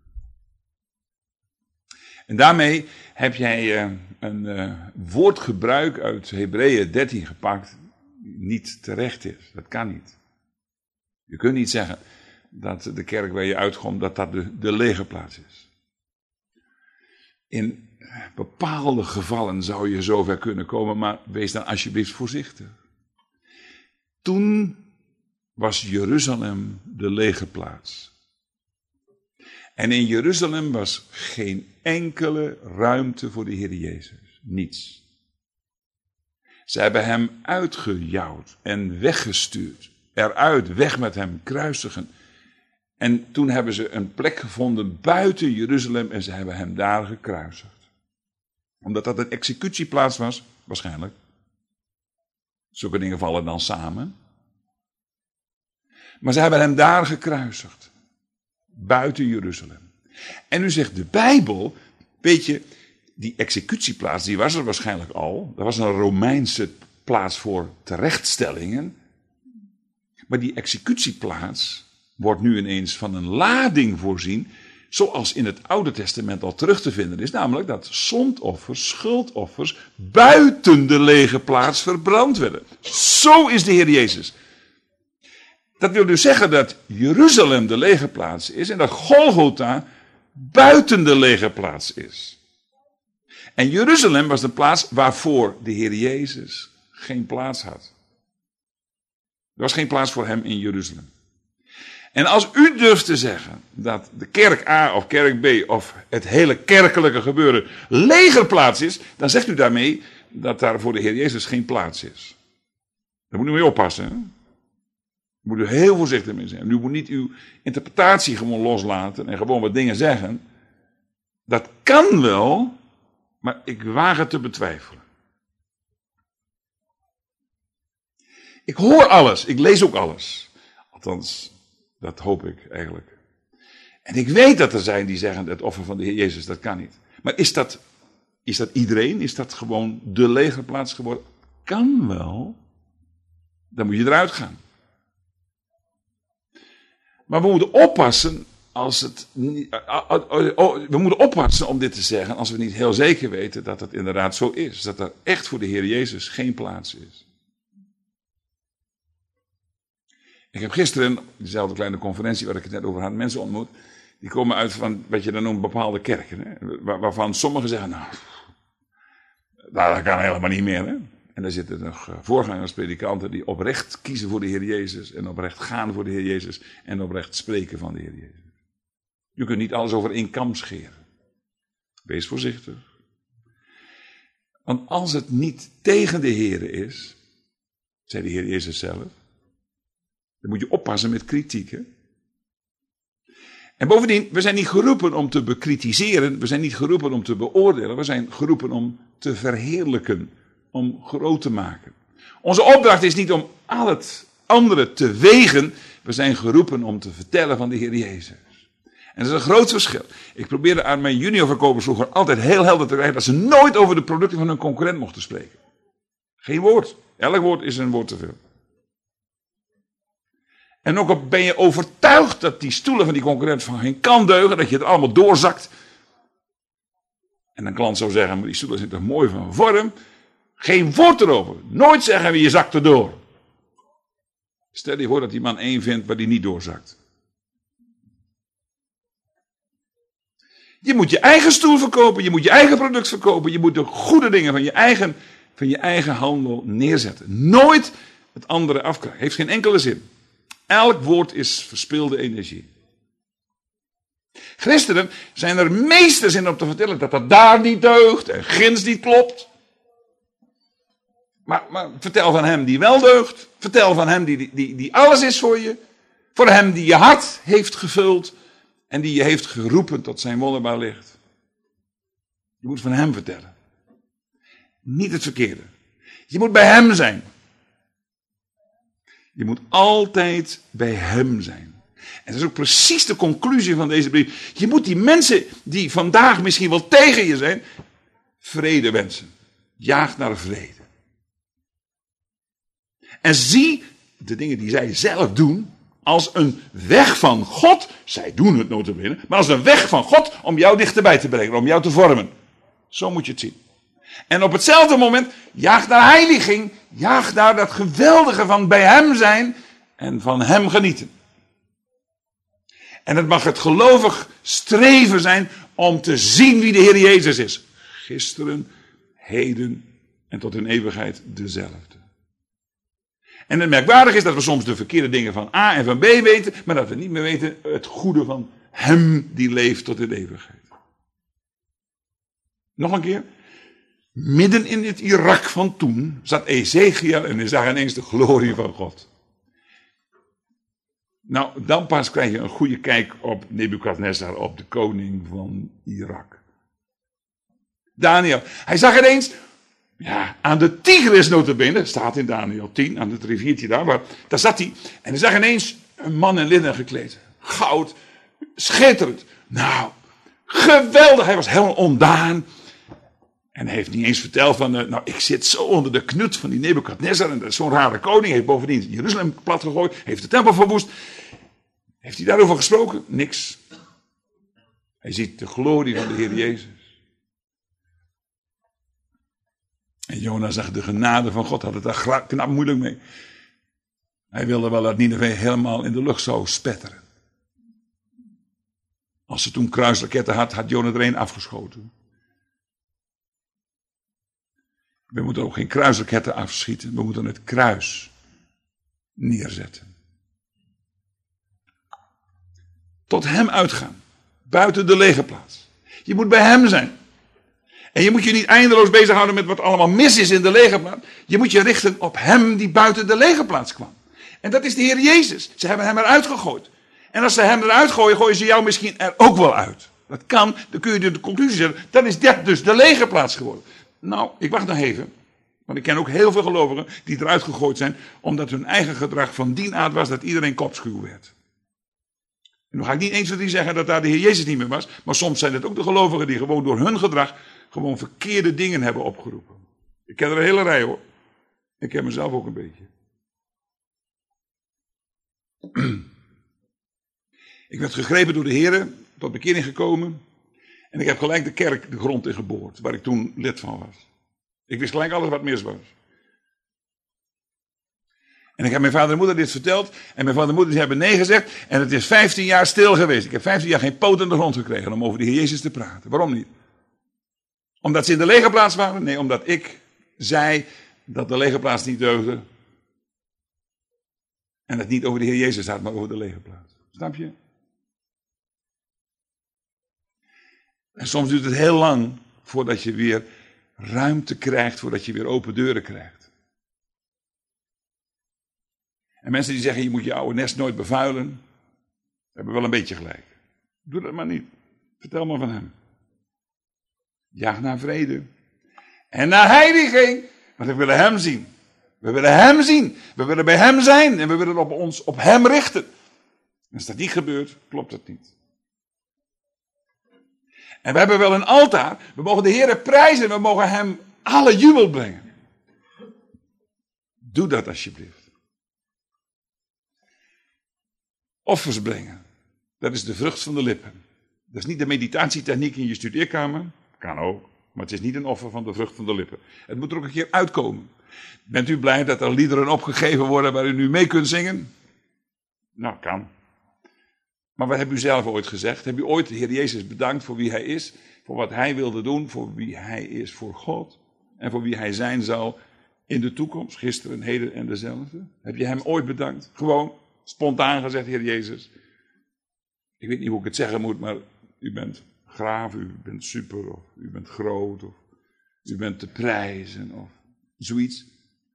En daarmee heb jij uh, een uh, woordgebruik uit Hebreeën dertien gepakt, die niet terecht is. Dat kan niet. Je kunt niet zeggen dat de kerk waar je uitkomt, dat dat de, de lege plaats is. In bepaalde gevallen zou je zover kunnen komen, maar wees dan alsjeblieft voorzichtig. Toen was Jeruzalem de lege plaats. En in Jeruzalem was geen enkele ruimte voor de Heer Jezus. Niets. Ze hebben hem uitgejouwd en weggestuurd. Eruit, weg met hem, kruisigen. En toen hebben ze een plek gevonden buiten Jeruzalem en ze hebben hem daar gekruisigd. Omdat dat een executieplaats was, waarschijnlijk. Zulke dingen vallen dan samen. Maar ze hebben hem daar gekruisigd. Buiten Jeruzalem. En nu zegt de Bijbel, weet je, die executieplaats, die was er waarschijnlijk al. Dat was een Romeinse plaats voor terechtstellingen. Maar die executieplaats wordt nu ineens van een lading voorzien, zoals in het Oude Testament al terug te vinden is, namelijk dat zondoffers, schuldoffers, buiten de lege plaats verbrand werden. Zo is de Heer Jezus. Dat wil dus zeggen dat Jeruzalem de lege plaats is en dat Golgotha buiten de lege plaats is. En Jeruzalem was de plaats waarvoor de Heer Jezus geen plaats had. Er was geen plaats voor hem in Jeruzalem. En als u durft te zeggen dat de kerk A of kerk B of het hele kerkelijke gebeuren legerplaats is, dan zegt u daarmee dat daar voor de Heer Jezus geen plaats is. Daar moet u mee oppassen. Hè? Je moet er heel voorzichtig mee zijn. U moet niet uw interpretatie gewoon loslaten en gewoon wat dingen zeggen. Dat kan wel, maar ik waag het te betwijfelen. Ik hoor alles, ik lees ook alles. Althans, dat hoop ik eigenlijk. En ik weet dat er zijn die zeggen, het offer van de Heer Jezus, dat kan niet. Maar is dat, is dat iedereen? Is dat gewoon de legerplaats geworden? Kan wel. Dan moet je eruit gaan. Maar we moeten oppassen als het niet, we moeten oppassen om dit te zeggen als we niet heel zeker weten dat het inderdaad zo is. Dat er echt voor de Heer Jezus geen plaats is. Ik heb gisteren, dezelfde kleine conferentie waar ik het net over had, mensen ontmoet. Die komen uit van wat je dan noemt bepaalde kerken. Hè? Waar, waarvan sommigen zeggen, nou, dat kan helemaal niet meer. Hè? En daar zitten nog voorgangerspredikanten die oprecht kiezen voor de Heer Jezus. En oprecht gaan voor de Heer Jezus. En oprecht spreken van de Heer Jezus. Je kunt niet alles over één kam scheren. Wees voorzichtig. Want als het niet tegen de Heer is, zei de Heer Jezus zelf, dan moet je oppassen met kritiek. Hè? En bovendien, we zijn niet geroepen om te bekritiseren. We zijn niet geroepen om te beoordelen. We zijn geroepen om te verheerlijken. Om groot te maken. Onze opdracht is niet om al het andere te wegen. We zijn geroepen om te vertellen van de Heer Jezus. En dat is een groot verschil. Ik probeerde aan mijn juniorverkopers vroeger altijd heel helder te krijgen dat ze nooit over de producten van hun concurrent mochten spreken. Geen woord. Elk woord is een woord te veel. En ook al ben je overtuigd dat die stoelen van die concurrent van geen kant deugen, dat je het allemaal doorzakt. En een klant zou zeggen, maar die stoelen zijn toch mooi van vorm. Geen woord erover. Nooit zeggen we je zakt erdoor. Stel je voor dat die man één vindt waar die niet doorzakt. Je moet je eigen stoel verkopen, je moet je eigen product verkopen, je moet de goede dingen van je eigen, van je eigen handel neerzetten. Nooit het andere afkrijgen. Heeft geen enkele zin. Elk woord is verspilde energie. Christenen zijn er meesters in om te vertellen dat dat daar niet deugt en ginds niet klopt. Maar, maar vertel van hem die wel deugt. Vertel van hem die, die, die alles is voor je. Voor hem die je hart heeft gevuld. En die je heeft geroepen tot zijn wonderbaar licht. Je moet van hem vertellen. Niet het verkeerde. Je moet bij hem zijn. Je moet altijd bij hem zijn. En dat is ook precies de conclusie van deze brief. Je moet die mensen die vandaag misschien wel tegen je zijn, vrede wensen. Jaag naar vrede. En zie de dingen die zij zelf doen als een weg van God. Zij doen het nota bene, maar als een weg van God om jou dichterbij te brengen, om jou te vormen. Zo moet je het zien. En op hetzelfde moment, jaag naar heiliging. Jaag naar dat geweldige van bij hem zijn en van hem genieten. En het mag het gelovig streven zijn om te zien wie de Heer Jezus is. Gisteren, heden en tot in eeuwigheid dezelfde. En het merkwaardige is dat we soms de verkeerde dingen van A en van B weten, maar dat we niet meer weten het goede van hem die leeft tot in eeuwigheid. Nog een keer. Midden in het Irak van toen zat Ezekiel en hij zag ineens de glorie van God. Nou, dan pas krijg je een goede kijk op Nebukadnezar, op de koning van Irak. Daniel, hij zag ineens, ja, aan de Tigris nota bene, staat in Daniel tien, aan het riviertje daar, maar daar zat hij. En hij zag ineens een man in linnen gekleed. Goud, schitterend. Nou, geweldig, hij was helemaal ontdaan. En hij heeft niet eens verteld van, nou ik zit zo onder de knut van die Nebukadnezar en dat is zo'n rare koning. Heeft bovendien Jeruzalem plat gegooid, heeft de tempel verwoest. Heeft hij daarover gesproken? Niks. Hij ziet de glorie van de Heer Jezus. En Jona zag de genade van God, had het daar knap moeilijk mee. Hij wilde wel dat Nineve helemaal in de lucht zou spetteren. Als ze toen kruisraketten had, had Jona er een afgeschoten. We moeten ook geen kruisraketten afschieten. We moeten het kruis neerzetten. Tot hem uitgaan. Buiten de legerplaats. Je moet bij hem zijn. En je moet je niet eindeloos bezighouden met wat allemaal mis is in de legerplaats. Je moet je richten op hem die buiten de legerplaats kwam. En dat is de Heer Jezus. Ze hebben hem eruit gegooid. En als ze hem eruit gooien, gooien ze jou misschien er ook wel uit. Dat kan, dan kun je de conclusie zetten. Dan is dat dus de legerplaats geworden. Nou, ik wacht nog even. Want ik ken ook heel veel gelovigen die eruit gegooid zijn, omdat hun eigen gedrag van die aard was dat iedereen kopschuw werd. En dan ga ik niet eens van die zeggen dat daar de Heer Jezus niet meer was. Maar soms zijn het ook de gelovigen die gewoon door hun gedrag gewoon verkeerde dingen hebben opgeroepen. Ik ken er een hele rij hoor. Ik ken mezelf ook een beetje. Ik werd gegrepen door de Heer, tot bekering gekomen. En ik heb gelijk de kerk de grond in geboord, waar ik toen lid van was. Ik wist gelijk alles wat mis was. En ik heb mijn vader en moeder dit verteld. En mijn vader en moeder hebben nee gezegd. En het is vijftien jaar stil geweest. Ik heb vijftien jaar geen poot in de grond gekregen om over de Heer Jezus te praten. Waarom niet? Omdat ze in de legerplaats waren? Nee, omdat ik zei dat de legerplaats niet deugde. En het niet over de Heer Jezus had, maar over de legerplaats. Snap je? En soms duurt het heel lang voordat je weer ruimte krijgt, voordat je weer open deuren krijgt. En mensen die zeggen, je moet je oude nest nooit bevuilen, hebben wel een beetje gelijk. Doe dat maar niet. Vertel maar van hem. Jaag naar vrede. En naar heiliging. Want we willen hem zien. We willen hem zien. We willen bij hem zijn. En we willen op ons op hem richten. En als dat niet gebeurt, klopt dat niet. En we hebben wel een altaar. We mogen de Heer prijzen. We mogen hem alle jubel brengen. Doe dat alsjeblieft. Offers brengen. Dat is de vrucht van de lippen. Dat is niet de meditatietechniek in je studeerkamer. Kan ook. Maar het is niet een offer van de vrucht van de lippen. Het moet er ook een keer uitkomen. Bent u blij dat er liederen opgegeven worden waar u nu mee kunt zingen? Nou, kan. Maar wat hebt u zelf ooit gezegd? Heb u ooit de Heer Jezus bedankt voor wie hij is? Voor wat hij wilde doen? Voor wie hij is voor God? En voor wie hij zijn zal in de toekomst? Gisteren, heden en dezelfde? Heb je hem ooit bedankt? Gewoon spontaan gezegd, Heer Jezus. Ik weet niet hoe ik het zeggen moet, maar u bent graaf, u bent super, of u bent groot, of u bent te prijzen, of zoiets.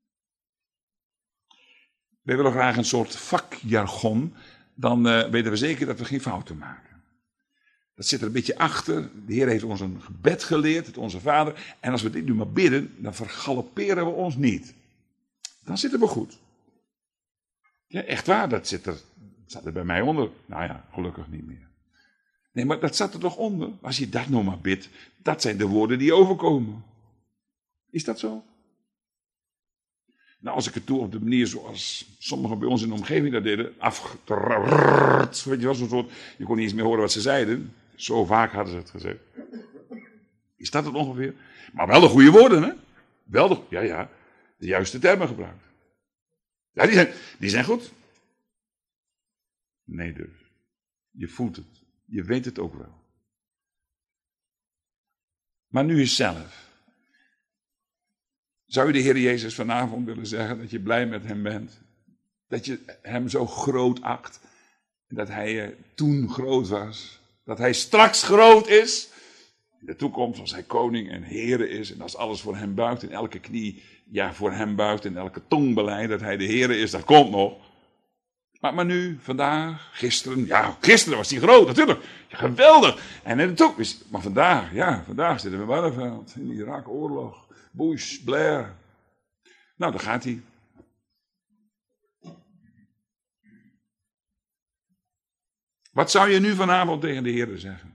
Wij willen graag een soort vakjargon, dan uh, weten we zeker dat we geen fouten maken. Dat zit er een beetje achter. De Heer heeft ons een gebed geleerd, het Onze Vader. En als we dit nu maar bidden, dan vergalopperen we ons niet. Dan zitten we goed. Ja, echt waar, dat zit er, zat er bij mij onder. Nou ja, gelukkig niet meer. Nee, maar dat zat er toch onder. Als je dat nou maar bidt, dat zijn de woorden die overkomen. Is dat zo? Nou, als ik het doe op de manier zoals sommigen bij ons in de omgeving dat deden, afgetrrrt, weet je wel, zo'n soort, je kon niet eens meer horen wat ze zeiden. Zo vaak hadden ze het gezegd. Is dat het ongeveer? Maar wel de goede woorden, hè? Wel de, ja, ja, de juiste termen gebruikt. Ja, die zijn, die zijn goed. Nee dus. Je voelt het. Je weet het ook wel. Maar nu is zelf. Zou je de Heer Jezus vanavond willen zeggen dat je blij met hem bent? Dat je hem zo groot acht. Dat hij toen groot was. Dat hij straks groot is. In de toekomst als hij koning en Heere is. En als alles voor hem buigt en elke knie ja, voor hem buigt. En elke tong beleidt dat hij de Heere is. Dat komt nog. Maar, maar nu, vandaag, gisteren. Ja, gisteren was hij groot natuurlijk. Ja, geweldig. En in de toekomst. Maar vandaag, ja, vandaag zitten we in Barneveld. In de Irak-oorlog. Bush, Blair. Nou, daar gaat hij. Wat zou je nu vanavond tegen de Heer zeggen?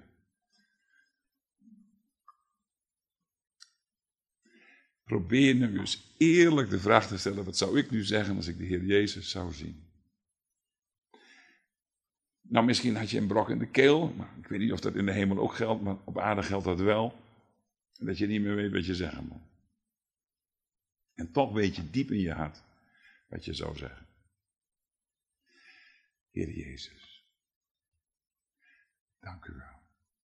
Probeer nu eens eerlijk de vraag te stellen. Wat zou ik nu zeggen als ik de Heer Jezus zou zien? Nou, misschien had je een brok in de keel. Maar ik weet niet of dat in de hemel ook geldt. Maar op aarde geldt dat wel. Dat je niet meer weet wat je zeggen moet. En toch weet je diep in je hart wat je zou zeggen. Heer Jezus, dank u wel.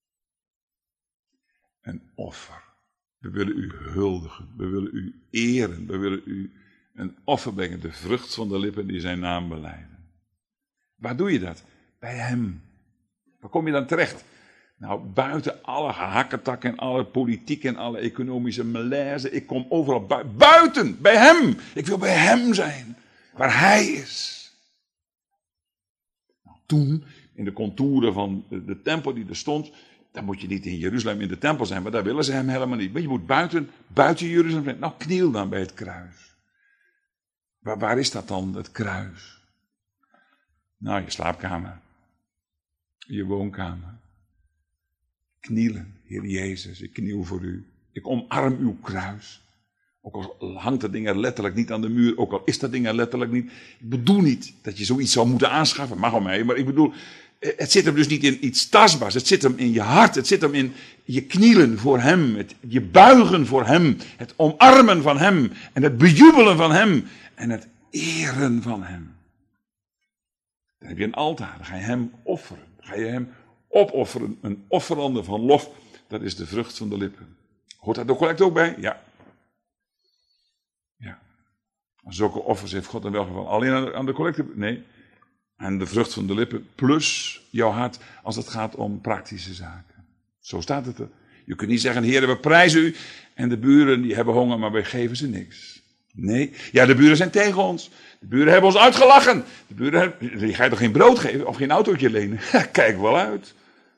Een offer. We willen u huldigen. We willen u eren. We willen u een offer brengen. De vrucht van de lippen die zijn naam belijden. Waar doe je dat? Bij hem. Waar kom je dan terecht? Nou, buiten alle gehakketak en alle politiek en alle economische malaise. Ik kom overal bui- buiten, bij hem. Ik wil bij hem zijn, waar hij is. toen, in de contouren van de, de tempel die er stond, dan moet je niet in Jeruzalem in de tempel zijn, maar daar willen ze hem helemaal niet. Maar je moet buiten, buiten Jeruzalem zijn. Nou, kniel dan bij het kruis. Waar, waar is dat dan, het kruis? Nou, je slaapkamer. Je woonkamer. Knielen, Heer Jezus, ik kniel voor u. Ik omarm uw kruis. Ook al hangt dat ding er letterlijk niet aan de muur, ook al is dat ding er letterlijk niet. Ik bedoel niet dat je zoiets zou moeten aanschaffen, mag al mee, maar ik bedoel, het zit hem dus niet in iets tastbaars. Het zit hem in je hart, het zit hem in je knielen voor hem, het, je buigen voor hem, het omarmen van hem en het bejubelen van hem en het eren van hem. Dan heb je een altaar, dan ga je hem offeren, dan ga je hem opofferen, een offerande van lof, dat is de vrucht van de lippen. Hoort daar de collecte ook bij? Ja. Ja. Zulke offers heeft God dan wel gevallen. Alleen aan de, aan de collecte? Nee. Aan de vrucht van de lippen plus jouw hart als het gaat om praktische zaken. Zo staat het er. Je kunt niet zeggen, Heer, we prijzen u en de buren die hebben honger, maar wij geven ze niks. Nee. Ja, de buren zijn tegen ons. De buren hebben ons uitgelachen. De buren hebben, die ga je toch geen brood geven of geen autootje lenen? Kijk wel uit.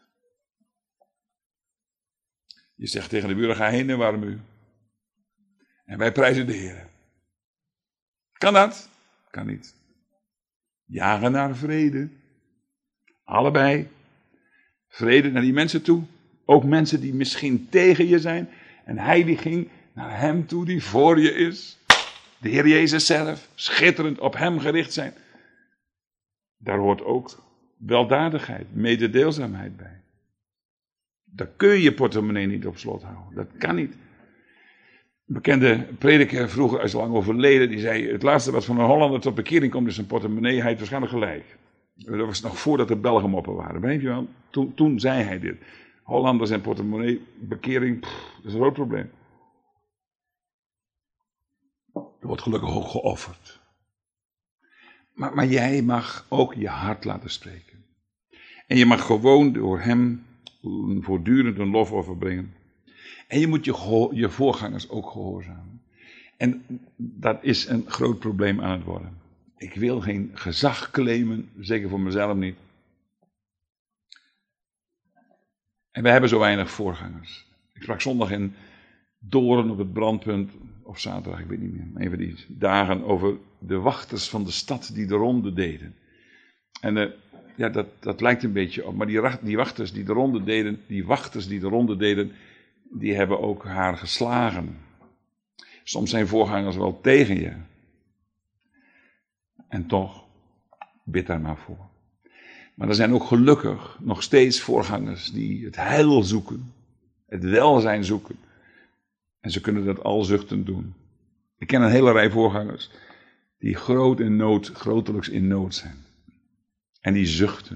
Je zegt tegen de buren, ga heen en warm u. En wij prijzen de Heer. Kan dat? Kan niet. Jagen naar vrede. Allebei. Vrede naar die mensen toe. Ook mensen die misschien tegen je zijn. En hij die ging naar hem toe die voor je is. De Heer Jezus zelf. Schitterend op hem gericht zijn. Daar hoort ook weldadigheid, mededeelzaamheid bij. Daar kun je je portemonnee niet op slot houden. Dat kan niet. Een bekende prediker vroeger, is lang overleden, die zei, het laatste wat van een Hollander tot bekering komt is een portemonnee, hij heeft waarschijnlijk gelijk. Dat was nog voordat de Belgen moppen waren, weet je wel? Toen, toen zei hij dit. Hollanders en portemonnee, bekering, pff, dat is een groot probleem. Er wordt gelukkig ook geofferd. Maar, maar jij mag ook je hart laten spreken. En je mag gewoon door hem voortdurend een lofoffer brengen. En je moet je, geho- je voorgangers ook gehoorzamen. En dat is een groot probleem aan het worden. Ik wil geen gezag claimen, zeker voor mezelf niet. En we hebben zo weinig voorgangers. Ik sprak zondag in Doorn op het brandpunt, of zaterdag, ik weet niet meer, een van die dagen over de wachters van de stad die de ronde deden. En uh, ja, dat, dat lijkt een beetje op, maar die, die wachters die de ronde deden, die wachters die de ronde deden, die hebben ook haar geslagen. Soms zijn voorgangers wel tegen je. En toch, bid daar maar voor. Maar er zijn ook gelukkig nog steeds voorgangers die het heil zoeken. Het welzijn zoeken. En ze kunnen dat al zuchtend doen. Ik ken een hele rij voorgangers die groot in nood, grotelijks in nood zijn. En die zuchten.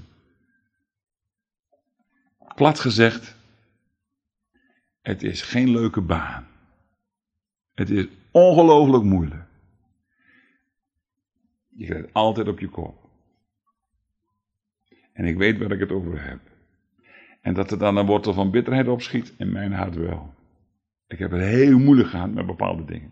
Plat gezegd, het is geen leuke baan. Het is ongelooflijk moeilijk. Je krijgt altijd op je kop. En ik weet waar ik het over heb. En dat er dan een wortel van bitterheid opschiet, in mijn hart wel. Ik heb het heel moeilijk gehad met bepaalde dingen.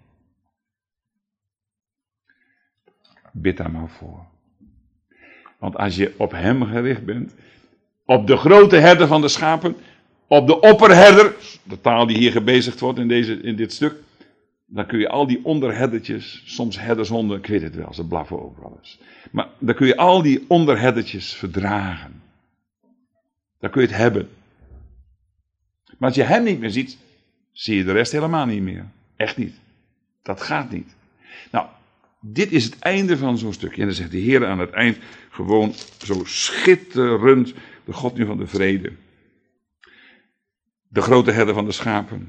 Bid daar maar voor. Want als je op hem gericht bent, op de grote herder van de schapen, op de opperherder, de taal die hier gebezigd wordt in, deze, in dit stuk, dan kun je al die onderherdertjes, soms herdershonden, ik weet het wel, ze blaffen ook wel eens. Maar dan kun je al die onderherdertjes verdragen. Dan kun je het hebben. Maar als je hem niet meer ziet, zie je de rest helemaal niet meer. Echt niet. Dat gaat niet. Nou, dit is het einde van zo'n stukje. En dan zegt de Heer aan het eind gewoon zo schitterend, de God nu van de vrede. De grote herder van de schapen.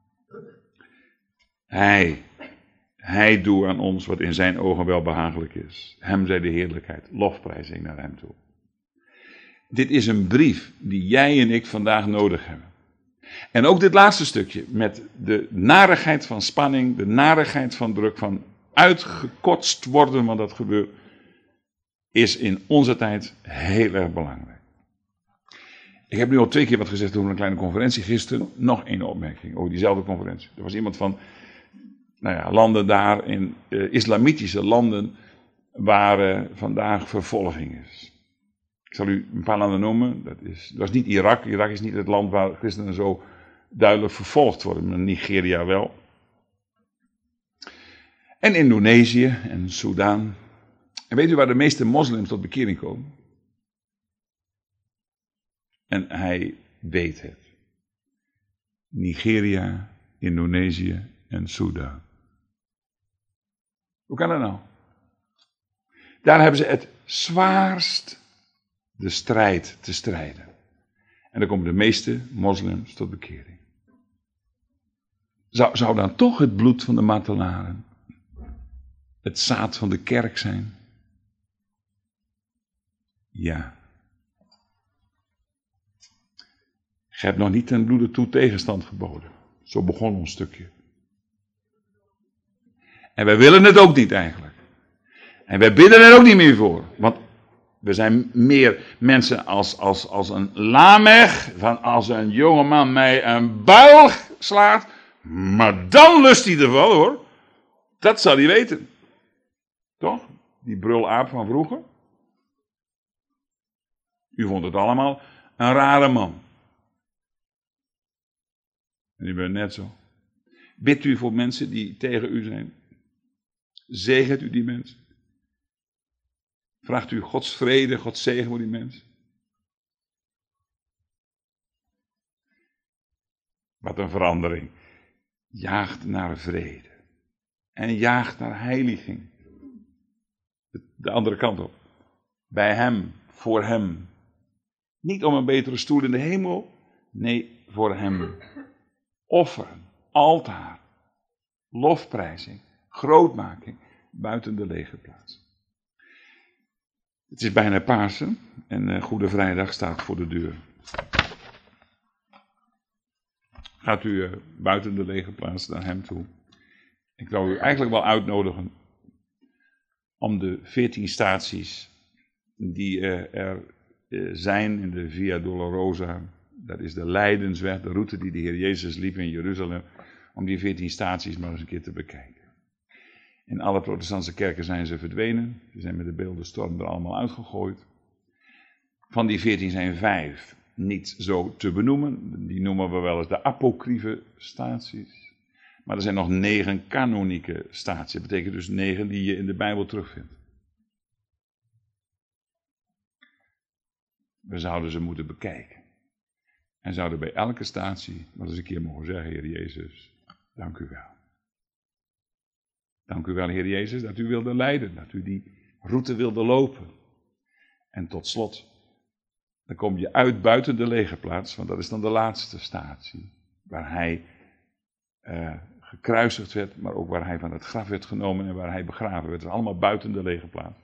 Hij, hij doet aan ons wat in zijn ogen wel behagelijk is. Hem zij de heerlijkheid, lofprijzing naar hem toe. Dit is een brief die jij en ik vandaag nodig hebben. En ook dit laatste stukje met de narigheid van spanning, de narigheid van druk, van uitgekotst worden, want dat gebeurt, is in onze tijd heel erg belangrijk. Ik heb nu al twee keer wat gezegd over een kleine conferentie gisteren. Nog één opmerking over diezelfde conferentie. Er was iemand van nou ja, landen daar in uh, islamitische landen waar uh, vandaag vervolging is. Ik zal u een paar landen noemen. Dat is, dat is niet Irak. Irak is niet het land waar christenen zo duidelijk vervolgd worden. Maar Nigeria wel. En Indonesië en Soudaan. En weet u waar de meeste moslims tot bekering komen? En hij weet het. Nigeria, Indonesië en Soudaan. Hoe kan dat nou? Daar hebben ze het zwaarst de strijd te strijden. En dan komen de meeste moslims tot bekering. Zou, zou dan toch het bloed van de martelaren het zaad van de kerk zijn? Ja. Je hebt nog niet ten bloede toe tegenstand geboden. Zo begon ons stukje. En wij willen het ook niet eigenlijk. En wij bidden er ook niet meer voor. Want we zijn meer mensen als, als, als een Lamech. Van als een jongeman mij een buil slaat. Maar dan lust hij ervan hoor. Dat zal hij weten. Toch? Die brulaap van vroeger. U vond het allemaal een rare man. En u bent net zo. Bidt u voor mensen die tegen u zijn. Zegent u die mensen. Vraagt u Gods vrede, Gods zegen voor die mensen. Wat een verandering. Jaagt naar vrede. En jaagt naar heiliging. De andere kant op. Bij hem, voor hem. Niet om een betere stoel in de hemel. Nee, voor hem. Offeren, altaar, lofprijzing, grootmaking, buiten de legerplaats. Het is bijna Pasen en uh, Goede Vrijdag staat voor de deur. Gaat u uh, buiten de legerplaats naar hem toe. Ik zou u eigenlijk wel uitnodigen om de veertien staties die uh, er uh, zijn in de Via Dolorosa. Dat is de lijdensweg, de route die de Heer Jezus liep in Jeruzalem. Om die veertien staties maar eens een keer te bekijken. In alle protestantse kerken zijn ze verdwenen. Ze zijn met de beeldenstorm er allemaal uitgegooid. Van die veertien zijn vijf niet zo te benoemen. Die noemen we wel eens de apocryfe staties. Maar er zijn nog negen kanonieke staties. Dat betekent dus negen die je in de Bijbel terugvindt. We zouden ze moeten bekijken. En zouden bij elke statie maar eens een keer mogen zeggen, Heer Jezus, dank u wel. Dank u wel, Heer Jezus, dat u wilde leiden, dat u die route wilde lopen. En tot slot, dan kom je uit buiten de legerplaats, want dat is dan de laatste statie. Waar hij uh, gekruisigd werd, maar ook waar hij van het graf werd genomen en waar hij begraven werd. Dat is allemaal buiten de legerplaats.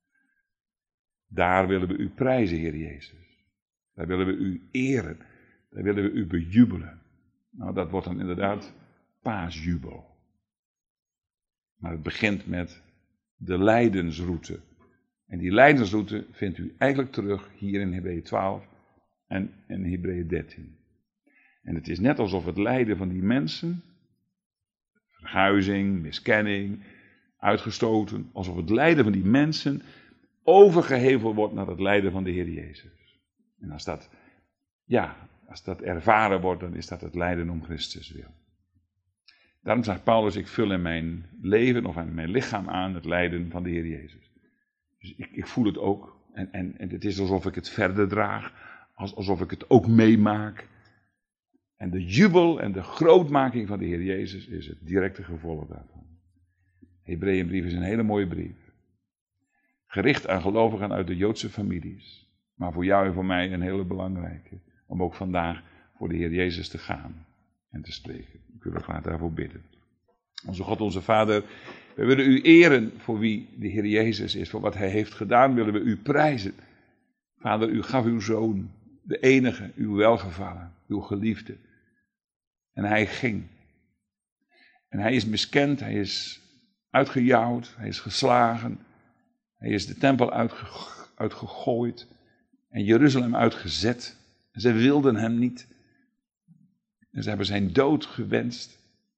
Daar willen we u prijzen, Heer Jezus. Daar willen we u eren. Daar willen we u bejubelen. Nou, dat wordt dan inderdaad paasjubel. Maar het begint met de lijdensroute. En die lijdensroute vindt u eigenlijk terug hier in Hebreeën twaalf en in Hebreeën dertien. En het is net alsof het lijden van die mensen, verguizing, miskenning, uitgestoten, alsof het lijden van die mensen overgeheveld wordt naar het lijden van de Heer Jezus. En als dat, ja, als dat ervaren wordt, dan is dat het lijden om Christus wil. Daarom zegt Paulus, ik vul in mijn leven of in mijn lichaam aan het lijden van de Heer Jezus. Dus ik, ik voel het ook. En, en, en het is alsof ik het verder draag. Alsof ik het ook meemaak. En de jubel en de grootmaking van de Heer Jezus is het directe gevolg daarvan. Hebreeënbrief is een hele mooie brief. Gericht aan gelovigen uit de Joodse families. Maar voor jou en voor mij een hele belangrijke. Om ook vandaag voor de Heer Jezus te gaan en te spreken. Ik wil graag daarvoor bidden. Onze God, onze Vader, we willen u eren voor wie de Heer Jezus is. Voor wat hij heeft gedaan willen we u prijzen. Vader, u gaf uw zoon, de enige, uw welgevallen, uw geliefde. En hij ging. En hij is miskend, hij is uitgejouwd, hij is geslagen. Hij is de tempel uitge- uitgegooid en Jeruzalem uitgezet. En ze wilden hem niet. En ze hebben zijn dood gewenst.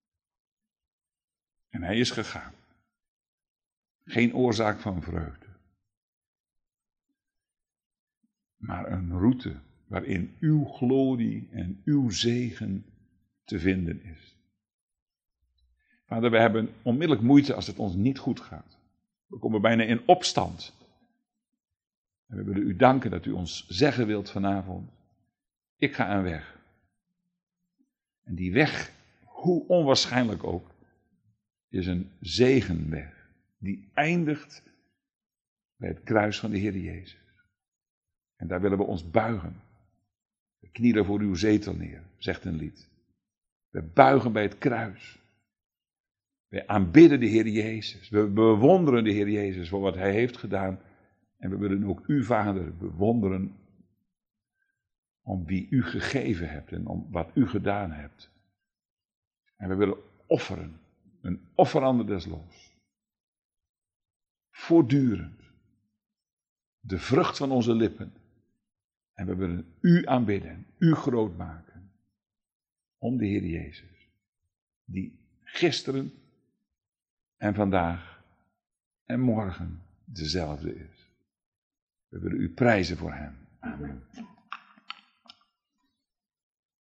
En hij is gegaan. Geen oorzaak van vreugde. maar een route waarin uw glorie en uw zegen te vinden is. Vader, we hebben onmiddellijk moeite als het ons niet goed gaat. We komen bijna in opstand. En we willen u danken dat u ons zeggen wilt vanavond, ik ga een weg. En die weg, hoe onwaarschijnlijk ook, is een zegenweg. Die eindigt bij het kruis van de Heer Jezus. En daar willen we ons buigen. We knielen voor uw zetel neer, zegt een lied. We buigen bij het kruis. We aanbidden de Heer Jezus. We bewonderen de Heer Jezus voor wat hij heeft gedaan. En we willen ook u, Vader, bewonderen om wie u gegeven hebt en om wat u gedaan hebt. En we willen offeren, een offerander des loofs. Voortdurend. De vrucht van onze lippen. En we willen u aanbidden, u groot maken. Om de Heer Jezus. Die gisteren en vandaag en morgen dezelfde is. We willen u prijzen voor hem. Amen.